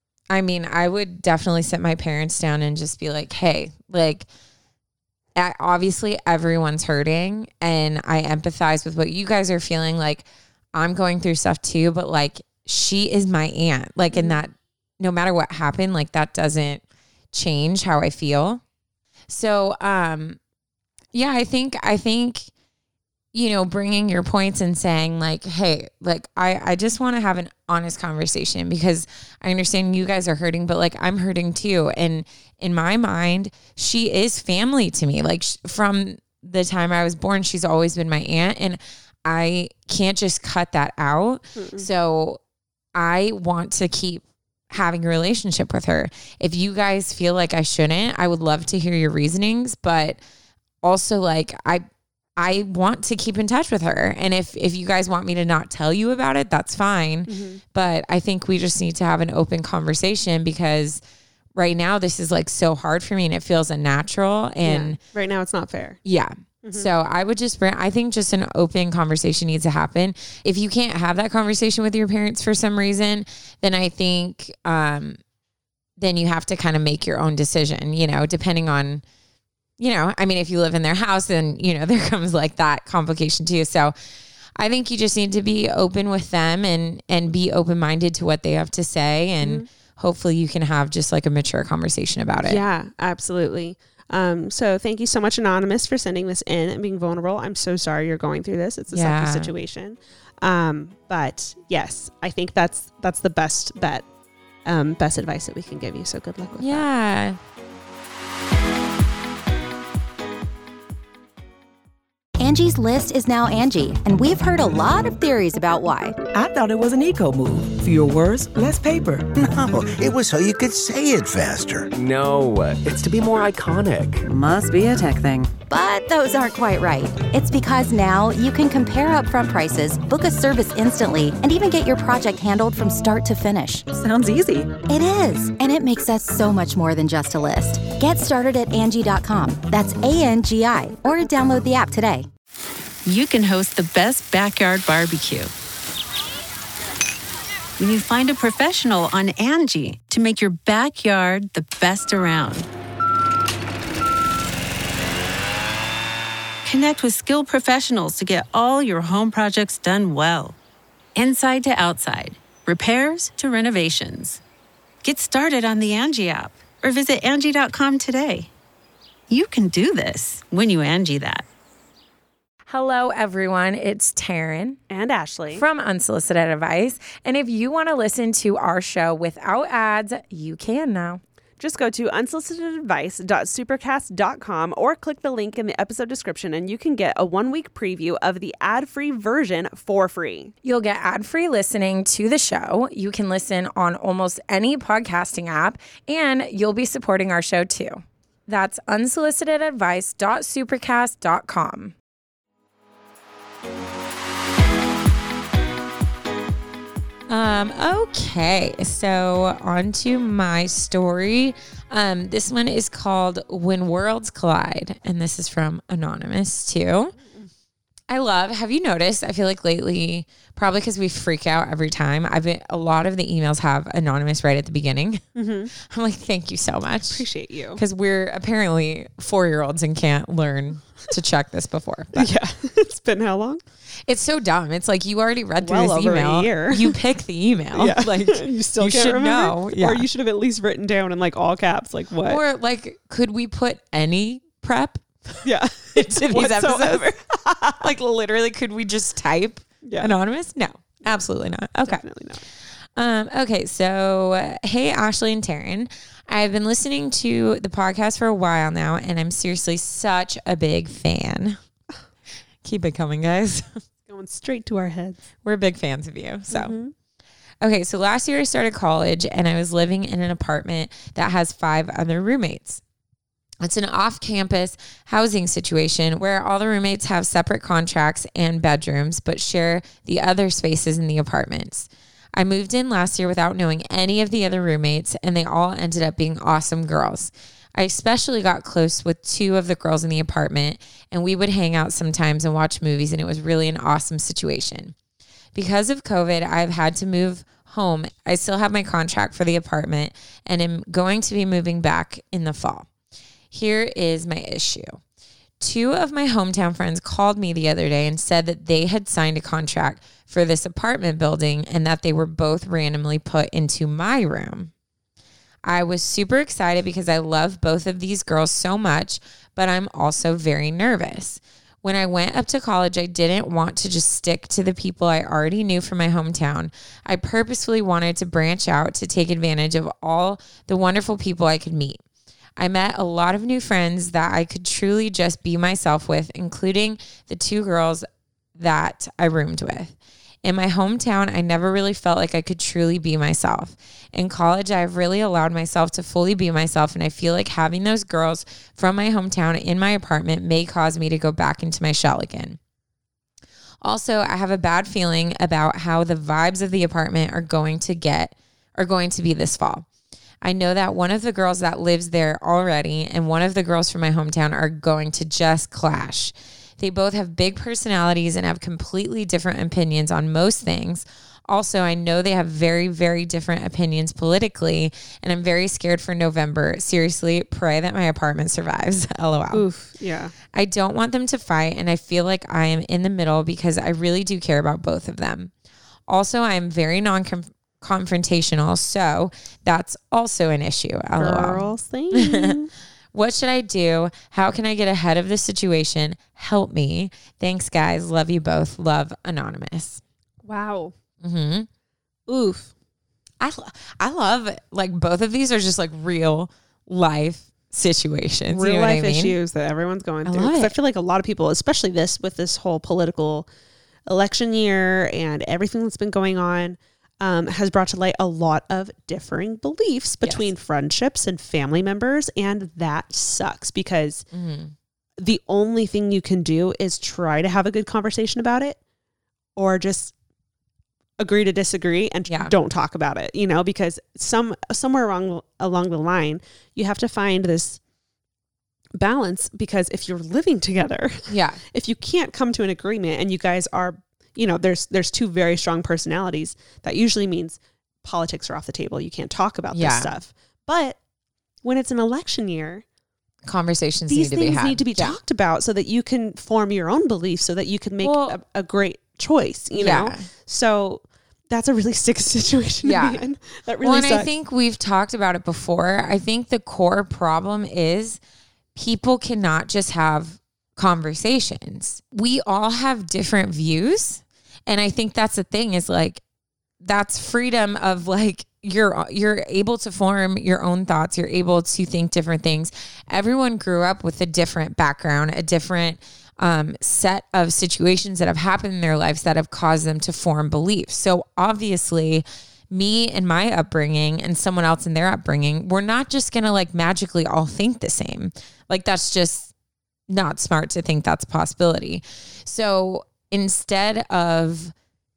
sit my parents down and just be like, hey, like, obviously everyone's hurting, and I empathize with what you guys are feeling. Like, I'm going through stuff too, but like, she is my aunt. Like, and that no matter what happened, like that doesn't change how I feel. So, I think, bringing your points and saying like, hey, like I just want to have an honest conversation because I understand you guys are hurting, but like I'm hurting too. And in my mind, she is family to me. Like from the time I was born, she's always been my aunt, and I can't just cut that out. Mm-mm. So I want to keep having a relationship with her. If you guys feel like I shouldn't, I would love to hear your reasonings, but also like I want to keep in touch with her. And if you guys want me to not tell you about it, that's fine. Mm-hmm. But I think we just need to have an open conversation because right now this is like so hard for me and it feels unnatural. And right now it's not fair. Yeah. Mm-hmm. So I would I think just an open conversation needs to happen. If you can't have that conversation with your parents for some reason, then I think, then you have to kind of make your own decision, depending on, I mean, if you live in their house, then, there comes like that complication too. So I think you just need to be open with them and be open-minded to what they have to say. And hopefully you can have just like a mature conversation about it. Yeah, absolutely. So thank you so much, Anonymous, for sending this in and being vulnerable. I'm so sorry you're going through this. It's a sucky situation. But yes, I think that's the best bet, best advice that we can give you. So good luck with that. Yeah. Angie's List is now Angie, and we've heard a lot of theories about why. I thought it was an eco move. Fewer words, less paper. No, it was so you could say it faster. No, it's to be more iconic. Must be a tech thing. But those aren't quite right. It's because now you can compare upfront prices, book a service instantly, and even get your project handled from start to finish. Sounds easy. It is, and it makes us so much more than just a list. Get started at Angie.com. That's ANGI, or download the app today. You can host the best backyard barbecue when you find a professional on Angie to make your backyard the best around. Connect with skilled professionals to get all your home projects done well. Inside to outside, repairs to renovations. Get started on the Angie app or visit Angie.com today. You can do this when you Angie that. Hello, everyone. It's Taryn and Ashley from Unsolicited Advice. And if you want to listen to our show without ads, you can now. Just go to unsolicitedadvice.supercast.com or click the link in the episode description and you can get a 1-week preview of the ad-free version for free. You'll get ad-free listening to the show. You can listen on almost any podcasting app, and you'll be supporting our show too. That's unsolicitedadvice.supercast.com. Okay, so on to my story. This one is called When Worlds Collide, and this is from Anonymous too. Have you noticed, I feel like lately, probably because we freak out every time, a lot of the emails have Anonymous right at the beginning. Mm-hmm. I'm like, thank you so much. Appreciate you. Because we're apparently 4-year-olds and can't learn to check this before. But yeah. It's been how long? It's so dumb. It's like you already read through well this email. Over a year. You pick the email. Yeah. Like you still can't should remember? know. Yeah. Or you should have at least written down in like all caps, like what? Or like, could we put any prep? Yeah. Into these episodes? Like literally, could we just type Anonymous? No, absolutely not. Okay. Definitely not. Okay. So, hey, Ashley and Taryn, I've been listening to the podcast for a while now, and I'm seriously such a big fan. Keep it coming, guys. Going straight to our heads. We're big fans of you. So, okay. So last year I started college and I was living in an apartment that has 5 other roommates. It's an off-campus housing situation where all the roommates have separate contracts and bedrooms, but share the other spaces in the apartments. I moved in last year without knowing any of the other roommates, and they all ended up being awesome girls. I especially got close with 2 of the girls in the apartment, and we would hang out sometimes and watch movies, and it was really an awesome situation. Because of COVID, I've had to move home. I still have my contract for the apartment, and am going to be moving back in the fall. Here is my issue. 2 of my hometown friends called me the other day and said that they had signed a contract for this apartment building and that they were both randomly put into my room. I was super excited because I love both of these girls so much, but I'm also very nervous. When I went up to college, I didn't want to just stick to the people I already knew from my hometown. I purposefully wanted to branch out to take advantage of all the wonderful people I could meet. I met a lot of new friends that I could truly just be myself with, including the 2 girls that I roomed with. In my hometown, I never really felt like I could truly be myself. In college, I've really allowed myself to fully be myself, and I feel like having those girls from my hometown in my apartment may cause me to go back into my shell again. Also, I have a bad feeling about how the vibes of the apartment are going to be this fall. I know that one of the girls that lives there already and one of the girls from my hometown are going to just clash. They both have big personalities and have completely different opinions on most things. Also, I know they have very, very different opinions politically, and I'm very scared for November. Seriously, pray that my apartment survives. LOL. Oof, yeah. I don't want them to fight, and I feel like I am in the middle because I really do care about both of them. Also, I am very non-confrontational, so that's also an issue. LOL. Girl, same. What should I do? How can I get ahead of the situation? Help me. Thanks, guys. Love you both. Love, Anonymous. Wow. Mm-hmm. Oof. I love like both of these are just like real life situations. Real you know life what I mean? issues that everyone's going through. love 'Cause it. I feel like a lot of people, especially with this whole political election year and everything that's been going on, has brought to light a lot of differing beliefs between friendships and family members. And that sucks because the only thing you can do is try to have a good conversation about it or just agree to disagree and don't talk about it, because somewhere along the line, you have to find this balance, because if you're living together, if you can't come to an agreement and you guys are, there's 2 very strong personalities, that usually means politics are off the table. You can't talk about this stuff. But when it's an election year, conversations these need to be things had. need to be talked about so that you can form your own beliefs, so that you can make a great choice, know? So that's a really sick situation to be in. That really sucks. I think we've talked about it before. I think the core problem is people cannot just have conversations. We all have different views. And I think that's the thing, is like, that's freedom of like, you're able to form your own thoughts. You're able to think different things. Everyone grew up with a different background, a different set of situations that have happened in their lives that have caused them to form beliefs. So obviously me and my upbringing and someone else in their upbringing, we're not just going to like magically all think the same. Like, that's just not smart to think that's a possibility. So instead of,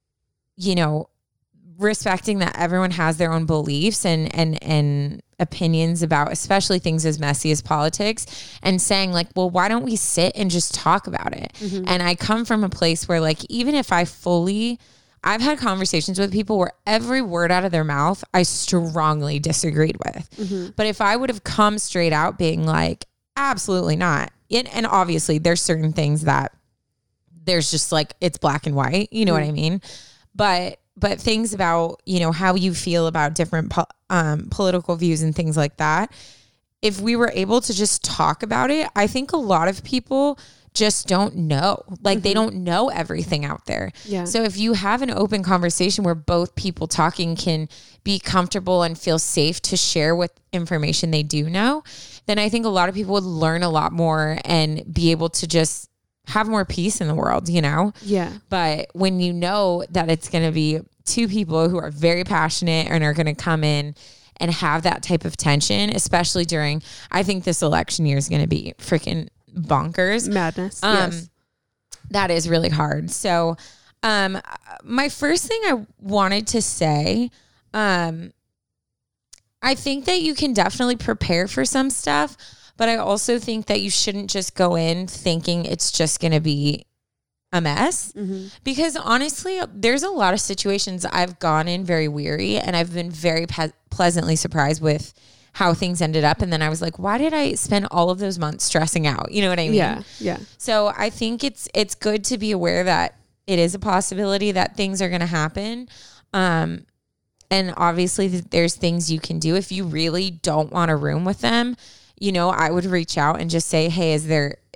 respecting that everyone has their own beliefs and opinions about especially things as messy as politics, and saying like, well, why don't we sit and just talk about it? And I come from a place where like, even if I've had conversations with people where every word out of their mouth I strongly disagreed with. But if I would have come straight out being like, absolutely not. And obviously there's certain things that there's just like, it's black and white, you know what I mean? But things about, how you feel about different political views and things like that, if we were able to just talk about it, I think a lot of people just don't know. Like, they don't know everything out there. Yeah. So if you have an open conversation where both people talking can be comfortable and feel safe to share what information they do know, then I think a lot of people would learn a lot more and be able to just have more peace in the world, Yeah. But when you know that it's going to be 2 people who are very passionate and are going to come in and have that type of tension, especially during, I think this election year is going to be freaking bonkers. Madness. Yes. That is really hard. So, my first thing I wanted to say, I think that you can definitely prepare for some stuff, but I also think that you shouldn't just go in thinking it's just going to be a mess, because honestly, there's a lot of situations I've gone in very weary, and I've been very pleasantly surprised with how things ended up. And then I was like, why did I spend all of those months stressing out? You know what I mean? Yeah. Yeah. So I think it's good to be aware that it is a possibility that things are going to happen. And obviously there's things you can do if you really don't want a room with them. I would reach out and just say, hey, is there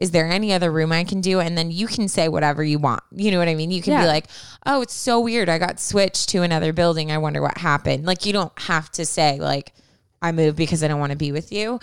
is there any other room I can do? And then you can say whatever you want. You know what I mean? You can be like, oh, it's so weird. I got switched to another building. I wonder what happened. Like, you don't have to say like, I moved because I don't want to be with you.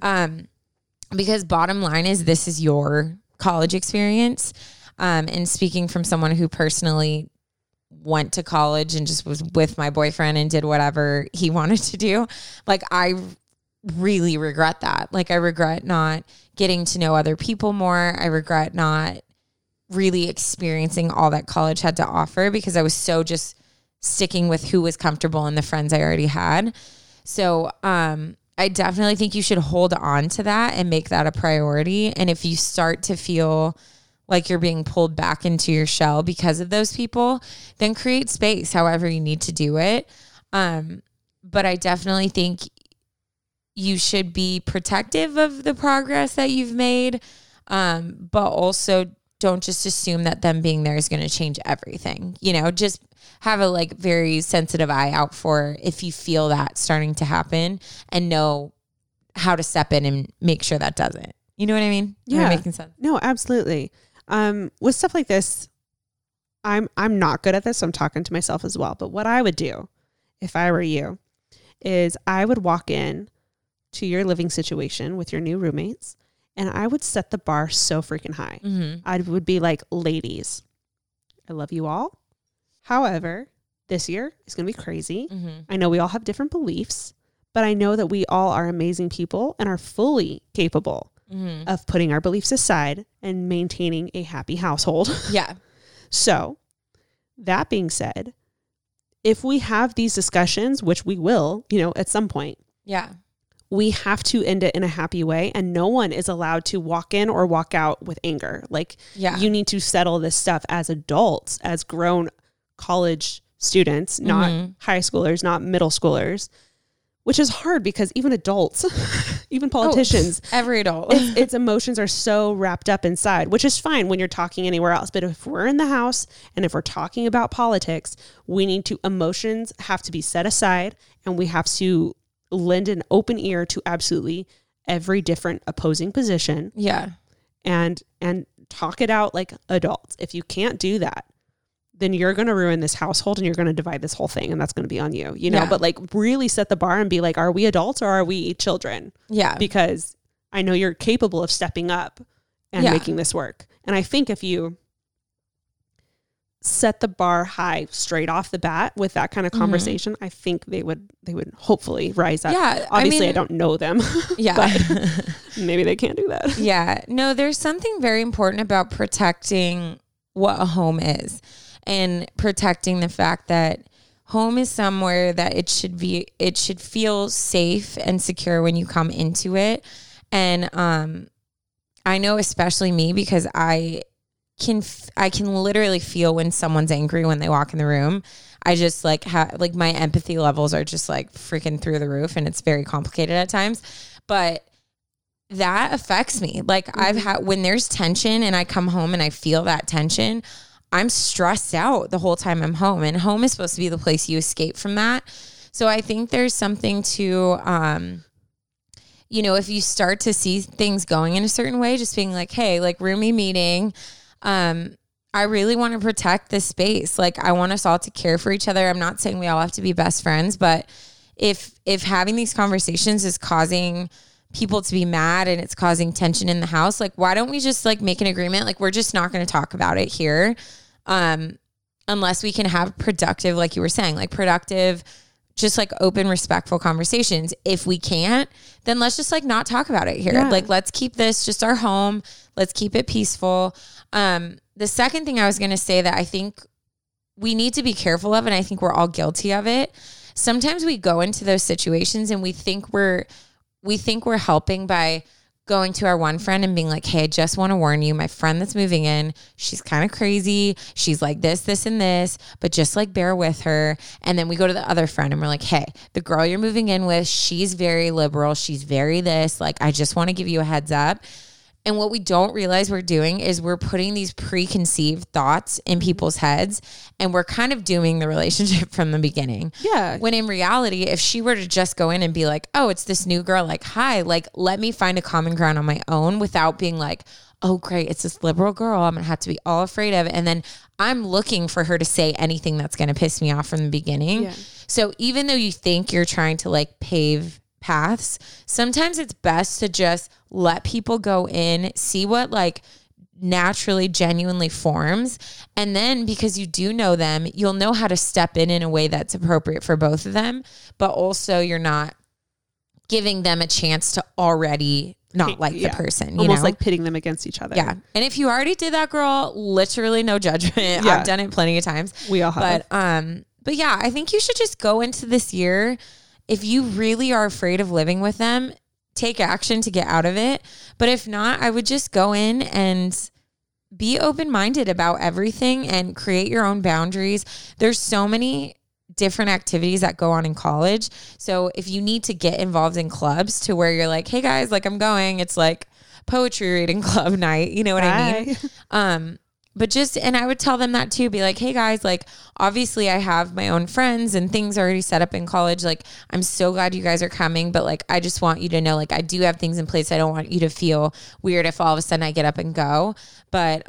Because bottom line is, this is your college experience. And speaking from someone who personally went to college and just was with my boyfriend and did whatever he wanted to do, like, I really regret that. Like, I regret not getting to know other people more. I regret not really experiencing all that college had to offer because I was so just sticking with who was comfortable and the friends I already had. So, I definitely think you should hold on to that and make that a priority. And if you start to feel like you're being pulled back into your shell because of those people, then create space however you need to do it. But I definitely think you should be protective of the progress that you've made, but also don't just assume that them being there is going to change everything. You know, just have a like very sensitive eye out for if you feel that starting to happen and know how to step in and make sure that doesn't. You know what I mean? Yeah. Am I making sense? No, absolutely. With stuff like this, I'm not good at this. So I'm talking to myself as well. But what I would do if I were you is I would walk in to your living situation with your new roommates and I would set the bar so freaking high. I would be like, ladies, I love you all. However, this year is going to be crazy. I know we all have different beliefs, but I know that we all are amazing people and are fully capable of putting our beliefs aside and maintaining a happy household. Yeah. So that being said, if we have these discussions, which we will, you know, at some point, we have to end it in a happy way. And no one is allowed to walk in or walk out with anger. Like, you need to settle this stuff as adults, as grown college students, not high schoolers, not middle schoolers, which is hard because even adults, even politicians, every adult, its emotions are so wrapped up inside, which is fine when you're talking anywhere else. But if we're in the house and if we're talking about politics, emotions have to be set aside and we have to lend an open ear to absolutely every different opposing position. Yeah. And talk it out like adults. If you can't do that, then you're going to ruin this household and you're going to divide this whole thing and that's going to be on you, you know, but like really set the bar and be like, are we adults or are we children? Yeah. Because I know you're capable of stepping up and making this work. And I think if you set the bar high straight off the bat with that kind of conversation, I think they would hopefully rise up. Yeah. Obviously I don't know them. But maybe they can't do that. Yeah. No, there's something very important about protecting what a home is. And protecting the fact that home is somewhere that it should feel safe and secure when you come into it. And I know especially me because I can literally feel when someone's angry when they walk in the room. I just like my empathy levels are just like freaking through the roof and it's very complicated at times. But that affects me. Like I've had when there's tension and I come home and I feel that tension, I'm stressed out the whole time I'm home, and home is supposed to be the place you escape from that. So I think there's something to, you know, if you start to see things going in a certain way, just being like, hey, like roomie meeting, I really want to protect this space. Like I want us all to care for each other. I'm not saying we all have to be best friends, but if having these conversations is causing people to be mad and it's causing tension in the house, like why don't we just like make an agreement? Like we're just not going to talk about it here. Unless we can have productive, like you were saying, like productive, just like open, respectful conversations. If we can't, then let's just like not talk about it here. Yeah. Like, let's keep this just our home. Let's keep it peaceful. The second thing I was going to say that I think we need to be careful of, and I think we're all guilty of it. Sometimes we go into those situations and we think we're helping by going to our one friend and being like, hey, I just want to warn you, my friend that's moving in, she's kind of crazy. She's like this, this, and this, but just like bear with her. And then we go to the other friend and we're like, hey, the girl you're moving in with, she's very liberal. She's very this, like, I just want to give you a heads up. And what we don't realize we're doing is we're putting these preconceived thoughts in people's heads and we're kind of dooming the relationship from the beginning. Yeah. When in reality, if she were to just go in and be like, oh, it's this new girl, like, hi, like, let me find a common ground on my own without being like, oh, great, it's this liberal girl I'm going to have to be all afraid of. And then I'm looking for her to say anything that's going to piss me off from the beginning. Yeah. So even though you think you're trying to like pave paths, sometimes it's best to just let people go in, see what like naturally, genuinely forms. And then because you do know them, you'll know how to step in a way that's appropriate for both of them. But also you're not giving them a chance to already not like the person, you almost know? like pitting them against each other. Yeah. And if you already did that, girl, literally no judgment. I've done it plenty of times. We all have. But yeah, I think you should just go into this year. If you really are afraid of living with them, take action to get out of it. But if not, I would just go in and be open-minded about everything and create your own boundaries. There's so many different activities that go on in college. So if you need to get involved in clubs to where you're like, hey guys, like I'm going, it's like poetry reading club night. You know what I mean? But just, and I would tell them that too, be like, hey guys, like obviously I have my own friends and things already set up in college. Like, I'm so glad you guys are coming, but like, I just want you to know, like, I do have things in place. I don't want you to feel weird if all of a sudden I get up and go. But,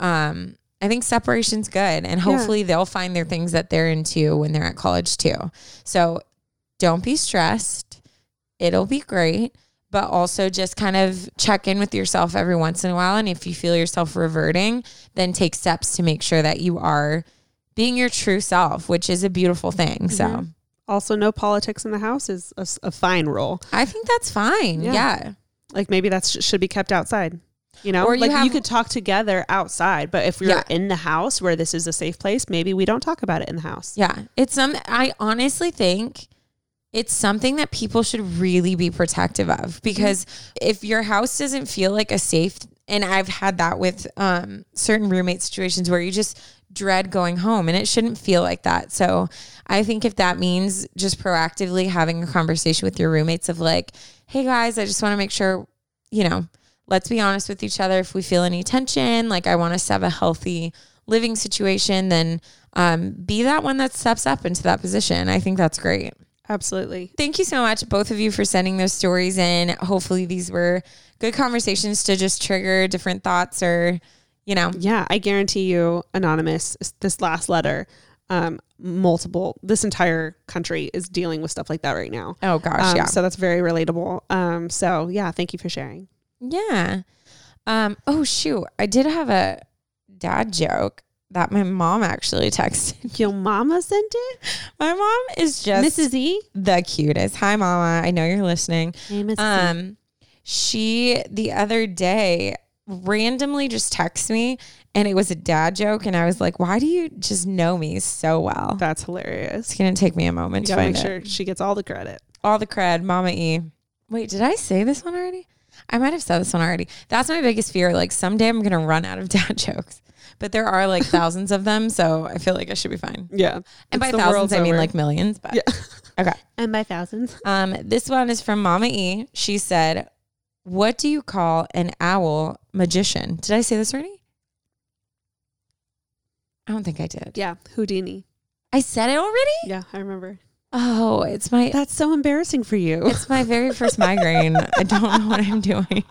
I think separation's good, and hopefully they'll find their things that they're into when they're at college too. So don't be stressed. It'll be great. But also just kind of check in with yourself every once in a while. And if you feel yourself reverting, then take steps to make sure that you are being your true self, which is a beautiful thing. Mm-hmm. So also no politics in the house is a fine rule. I think that's fine. Yeah. Like maybe that should be kept outside, you know, or you could talk together outside, but if you're in the house where this is a safe place, maybe we don't talk about it in the house. Yeah. I honestly think it's something that people should really be protective of, because if your house doesn't feel like a safe, and I've had that with certain roommate situations where you just dread going home, and it shouldn't feel like that. So I think if that means just proactively having a conversation with your roommates of like, hey guys, I just want to make sure, you know, let's be honest with each other. If we feel any tension, like I want us to have a healthy living situation, then be that one that steps up into that position. I think that's great. Absolutely. Thank you so much, both of you, for sending those stories in. Hopefully these were good conversations to just trigger different thoughts, or, you know. Yeah, I guarantee you, Anonymous, this last letter, this entire country is dealing with stuff like that right now. Oh gosh, yeah. So that's very relatable. So yeah, thank you for sharing. Yeah. Oh shoot, I did have a dad joke that my mom actually texted. Your mama sent it? My mom is just Mrs. E, the cutest. Hi mama, I know you're listening. Hey, Mrs. She the other day randomly just texted me, and it was a dad joke, and I was like, why do you just know me so well? That's hilarious. It's gonna take me a moment to find make sure she gets all the credit. All the cred, Mama E. Wait, did I say this one already? I might have said this one already. That's my biggest fear. Like someday I'm gonna run out of dad jokes. But there are like thousands of them, so I feel like I should be fine. Yeah. And by thousands, I mean like millions. But yeah. Okay. And by thousands. This one is from Mama E. She said, what do you call an owl magician? Did I say this already? I don't think I did. Yeah. Houdini. I said it already? Yeah, I remember. Oh, that's so embarrassing for you. It's my very first migraine. I don't know what I'm doing.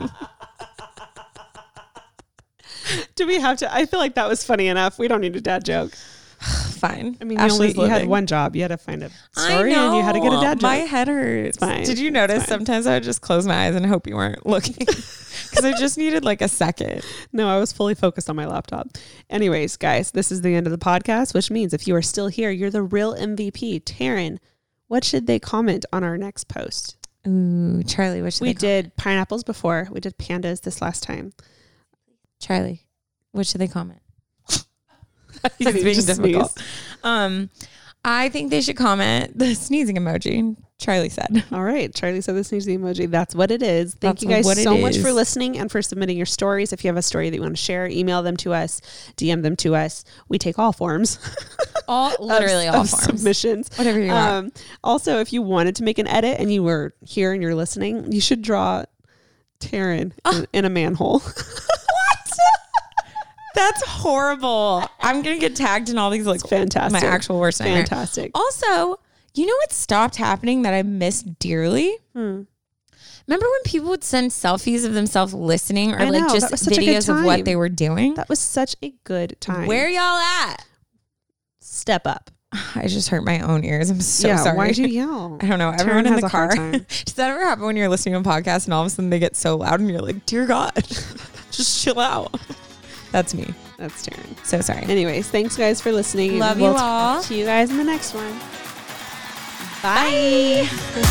Do we have to? I feel like that was funny enough. We don't need a dad joke. Fine. I mean, you had one job. You had to find a story and you had to get a dad joke. My head hurts. It's fine. Did you notice sometimes I would just close my eyes and hope you weren't looking? Because I just needed like a second. No, I was fully focused on my laptop. Anyways, guys, this is the end of the podcast, which means if you are still here, you're the real MVP. Taryn, what should they comment on our next post? Ooh, Charlie, what should we did pineapples before. We did pandas this last time. Charlie, what should they comment? He's being difficult. I think they should comment the sneezing emoji. Charlie said. All right. Charlie said the sneezing emoji. That's what it is. Thank you guys so much for listening and for submitting your stories. If you have a story that you want to share, email them to us, DM them to us. We take all forms. Literally all forms. Submissions. Whatever you want. Also, if you wanted to make an edit and you were here and you're listening, you should draw Taryn in a manhole. That's horrible. I'm going to get tagged in all these like fantastic. My actual worst nightmare. Fantastic. Also, you know what stopped happening that I miss dearly? Remember when people would send selfies of themselves listening or I know, just that was such a good videos of what time. they were doing? That was such a good time. Where y'all at? Step up. I just hurt my own ears. I'm so Yeah, sorry. why'd you yell? I don't know. Taryn Everyone in has the a hard car. time. Does that ever happen when you're listening to a podcast and all of a sudden they get so loud and you're like, dear God, just chill out. That's me. That's Taryn. So sorry. Anyways, thanks guys for listening. Love We'll you all. talk to you guys in the next one. Bye.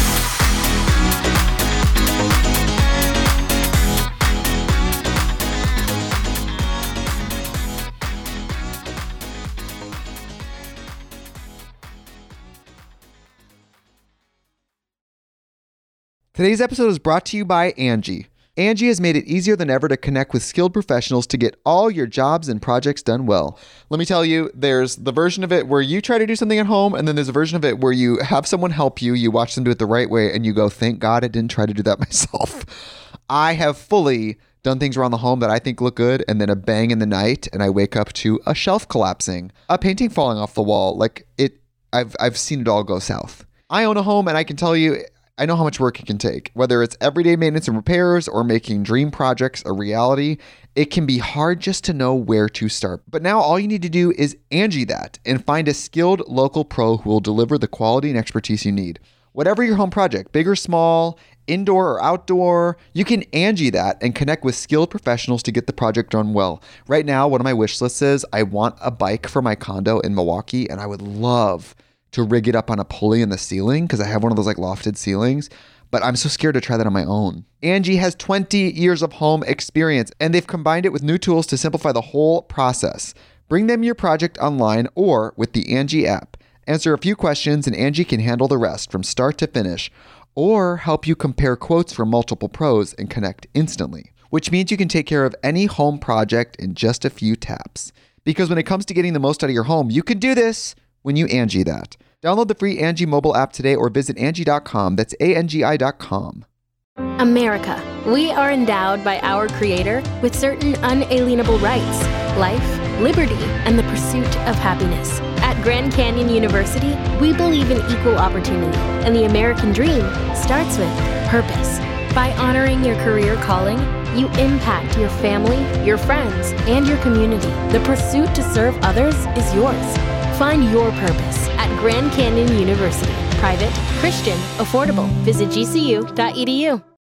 Today's episode is brought to you by Angie. Angie has made it easier than ever to connect with skilled professionals to get all your jobs and projects done well. Let me tell you, there's the version of it where you try to do something at home, and then there's a version of it where you have someone help you, you watch them do it the right way, and you go, thank God I didn't try to do that myself. I have fully done things around the home that I think look good, and then a bang in the night, and I wake up to a shelf collapsing, a painting falling off the wall. I've seen it all go south. I own a home, and I can tell you, I know how much work it can take. Whether it's everyday maintenance and repairs or making dream projects a reality, it can be hard just to know where to start. But now all you need to do is Angie that and find a skilled local pro who will deliver the quality and expertise you need. Whatever your home project, big or small, indoor or outdoor, you can Angie that and connect with skilled professionals to get the project done well. Right now, one of my wish lists is I want a bike for my condo in Milwaukee, and I would love to rig it up on a pulley in the ceiling because I have one of those like lofted ceilings, but I'm so scared to try that on my own. Angie has 20 years of home experience, and they've combined it with new tools to simplify the whole process. Bring them your project online or with the Angie app. Answer a few questions and Angie can handle the rest from start to finish, or help you compare quotes from multiple pros and connect instantly, which means you can take care of any home project in just a few taps. Because when it comes to getting the most out of your home, you can do this when you Angie that. Download the free Angie mobile app today or visit Angie.com. That's ANGI.com. America. We are endowed by our Creator with certain unalienable rights: life, liberty, and the pursuit of happiness. At Grand Canyon University, we believe in equal opportunity, and the American dream starts with purpose. By honoring your career calling, you impact your family, your friends, and your community. The pursuit to serve others is yours. Find your purpose at Grand Canyon University. Private, Christian, affordable. Visit gcu.edu.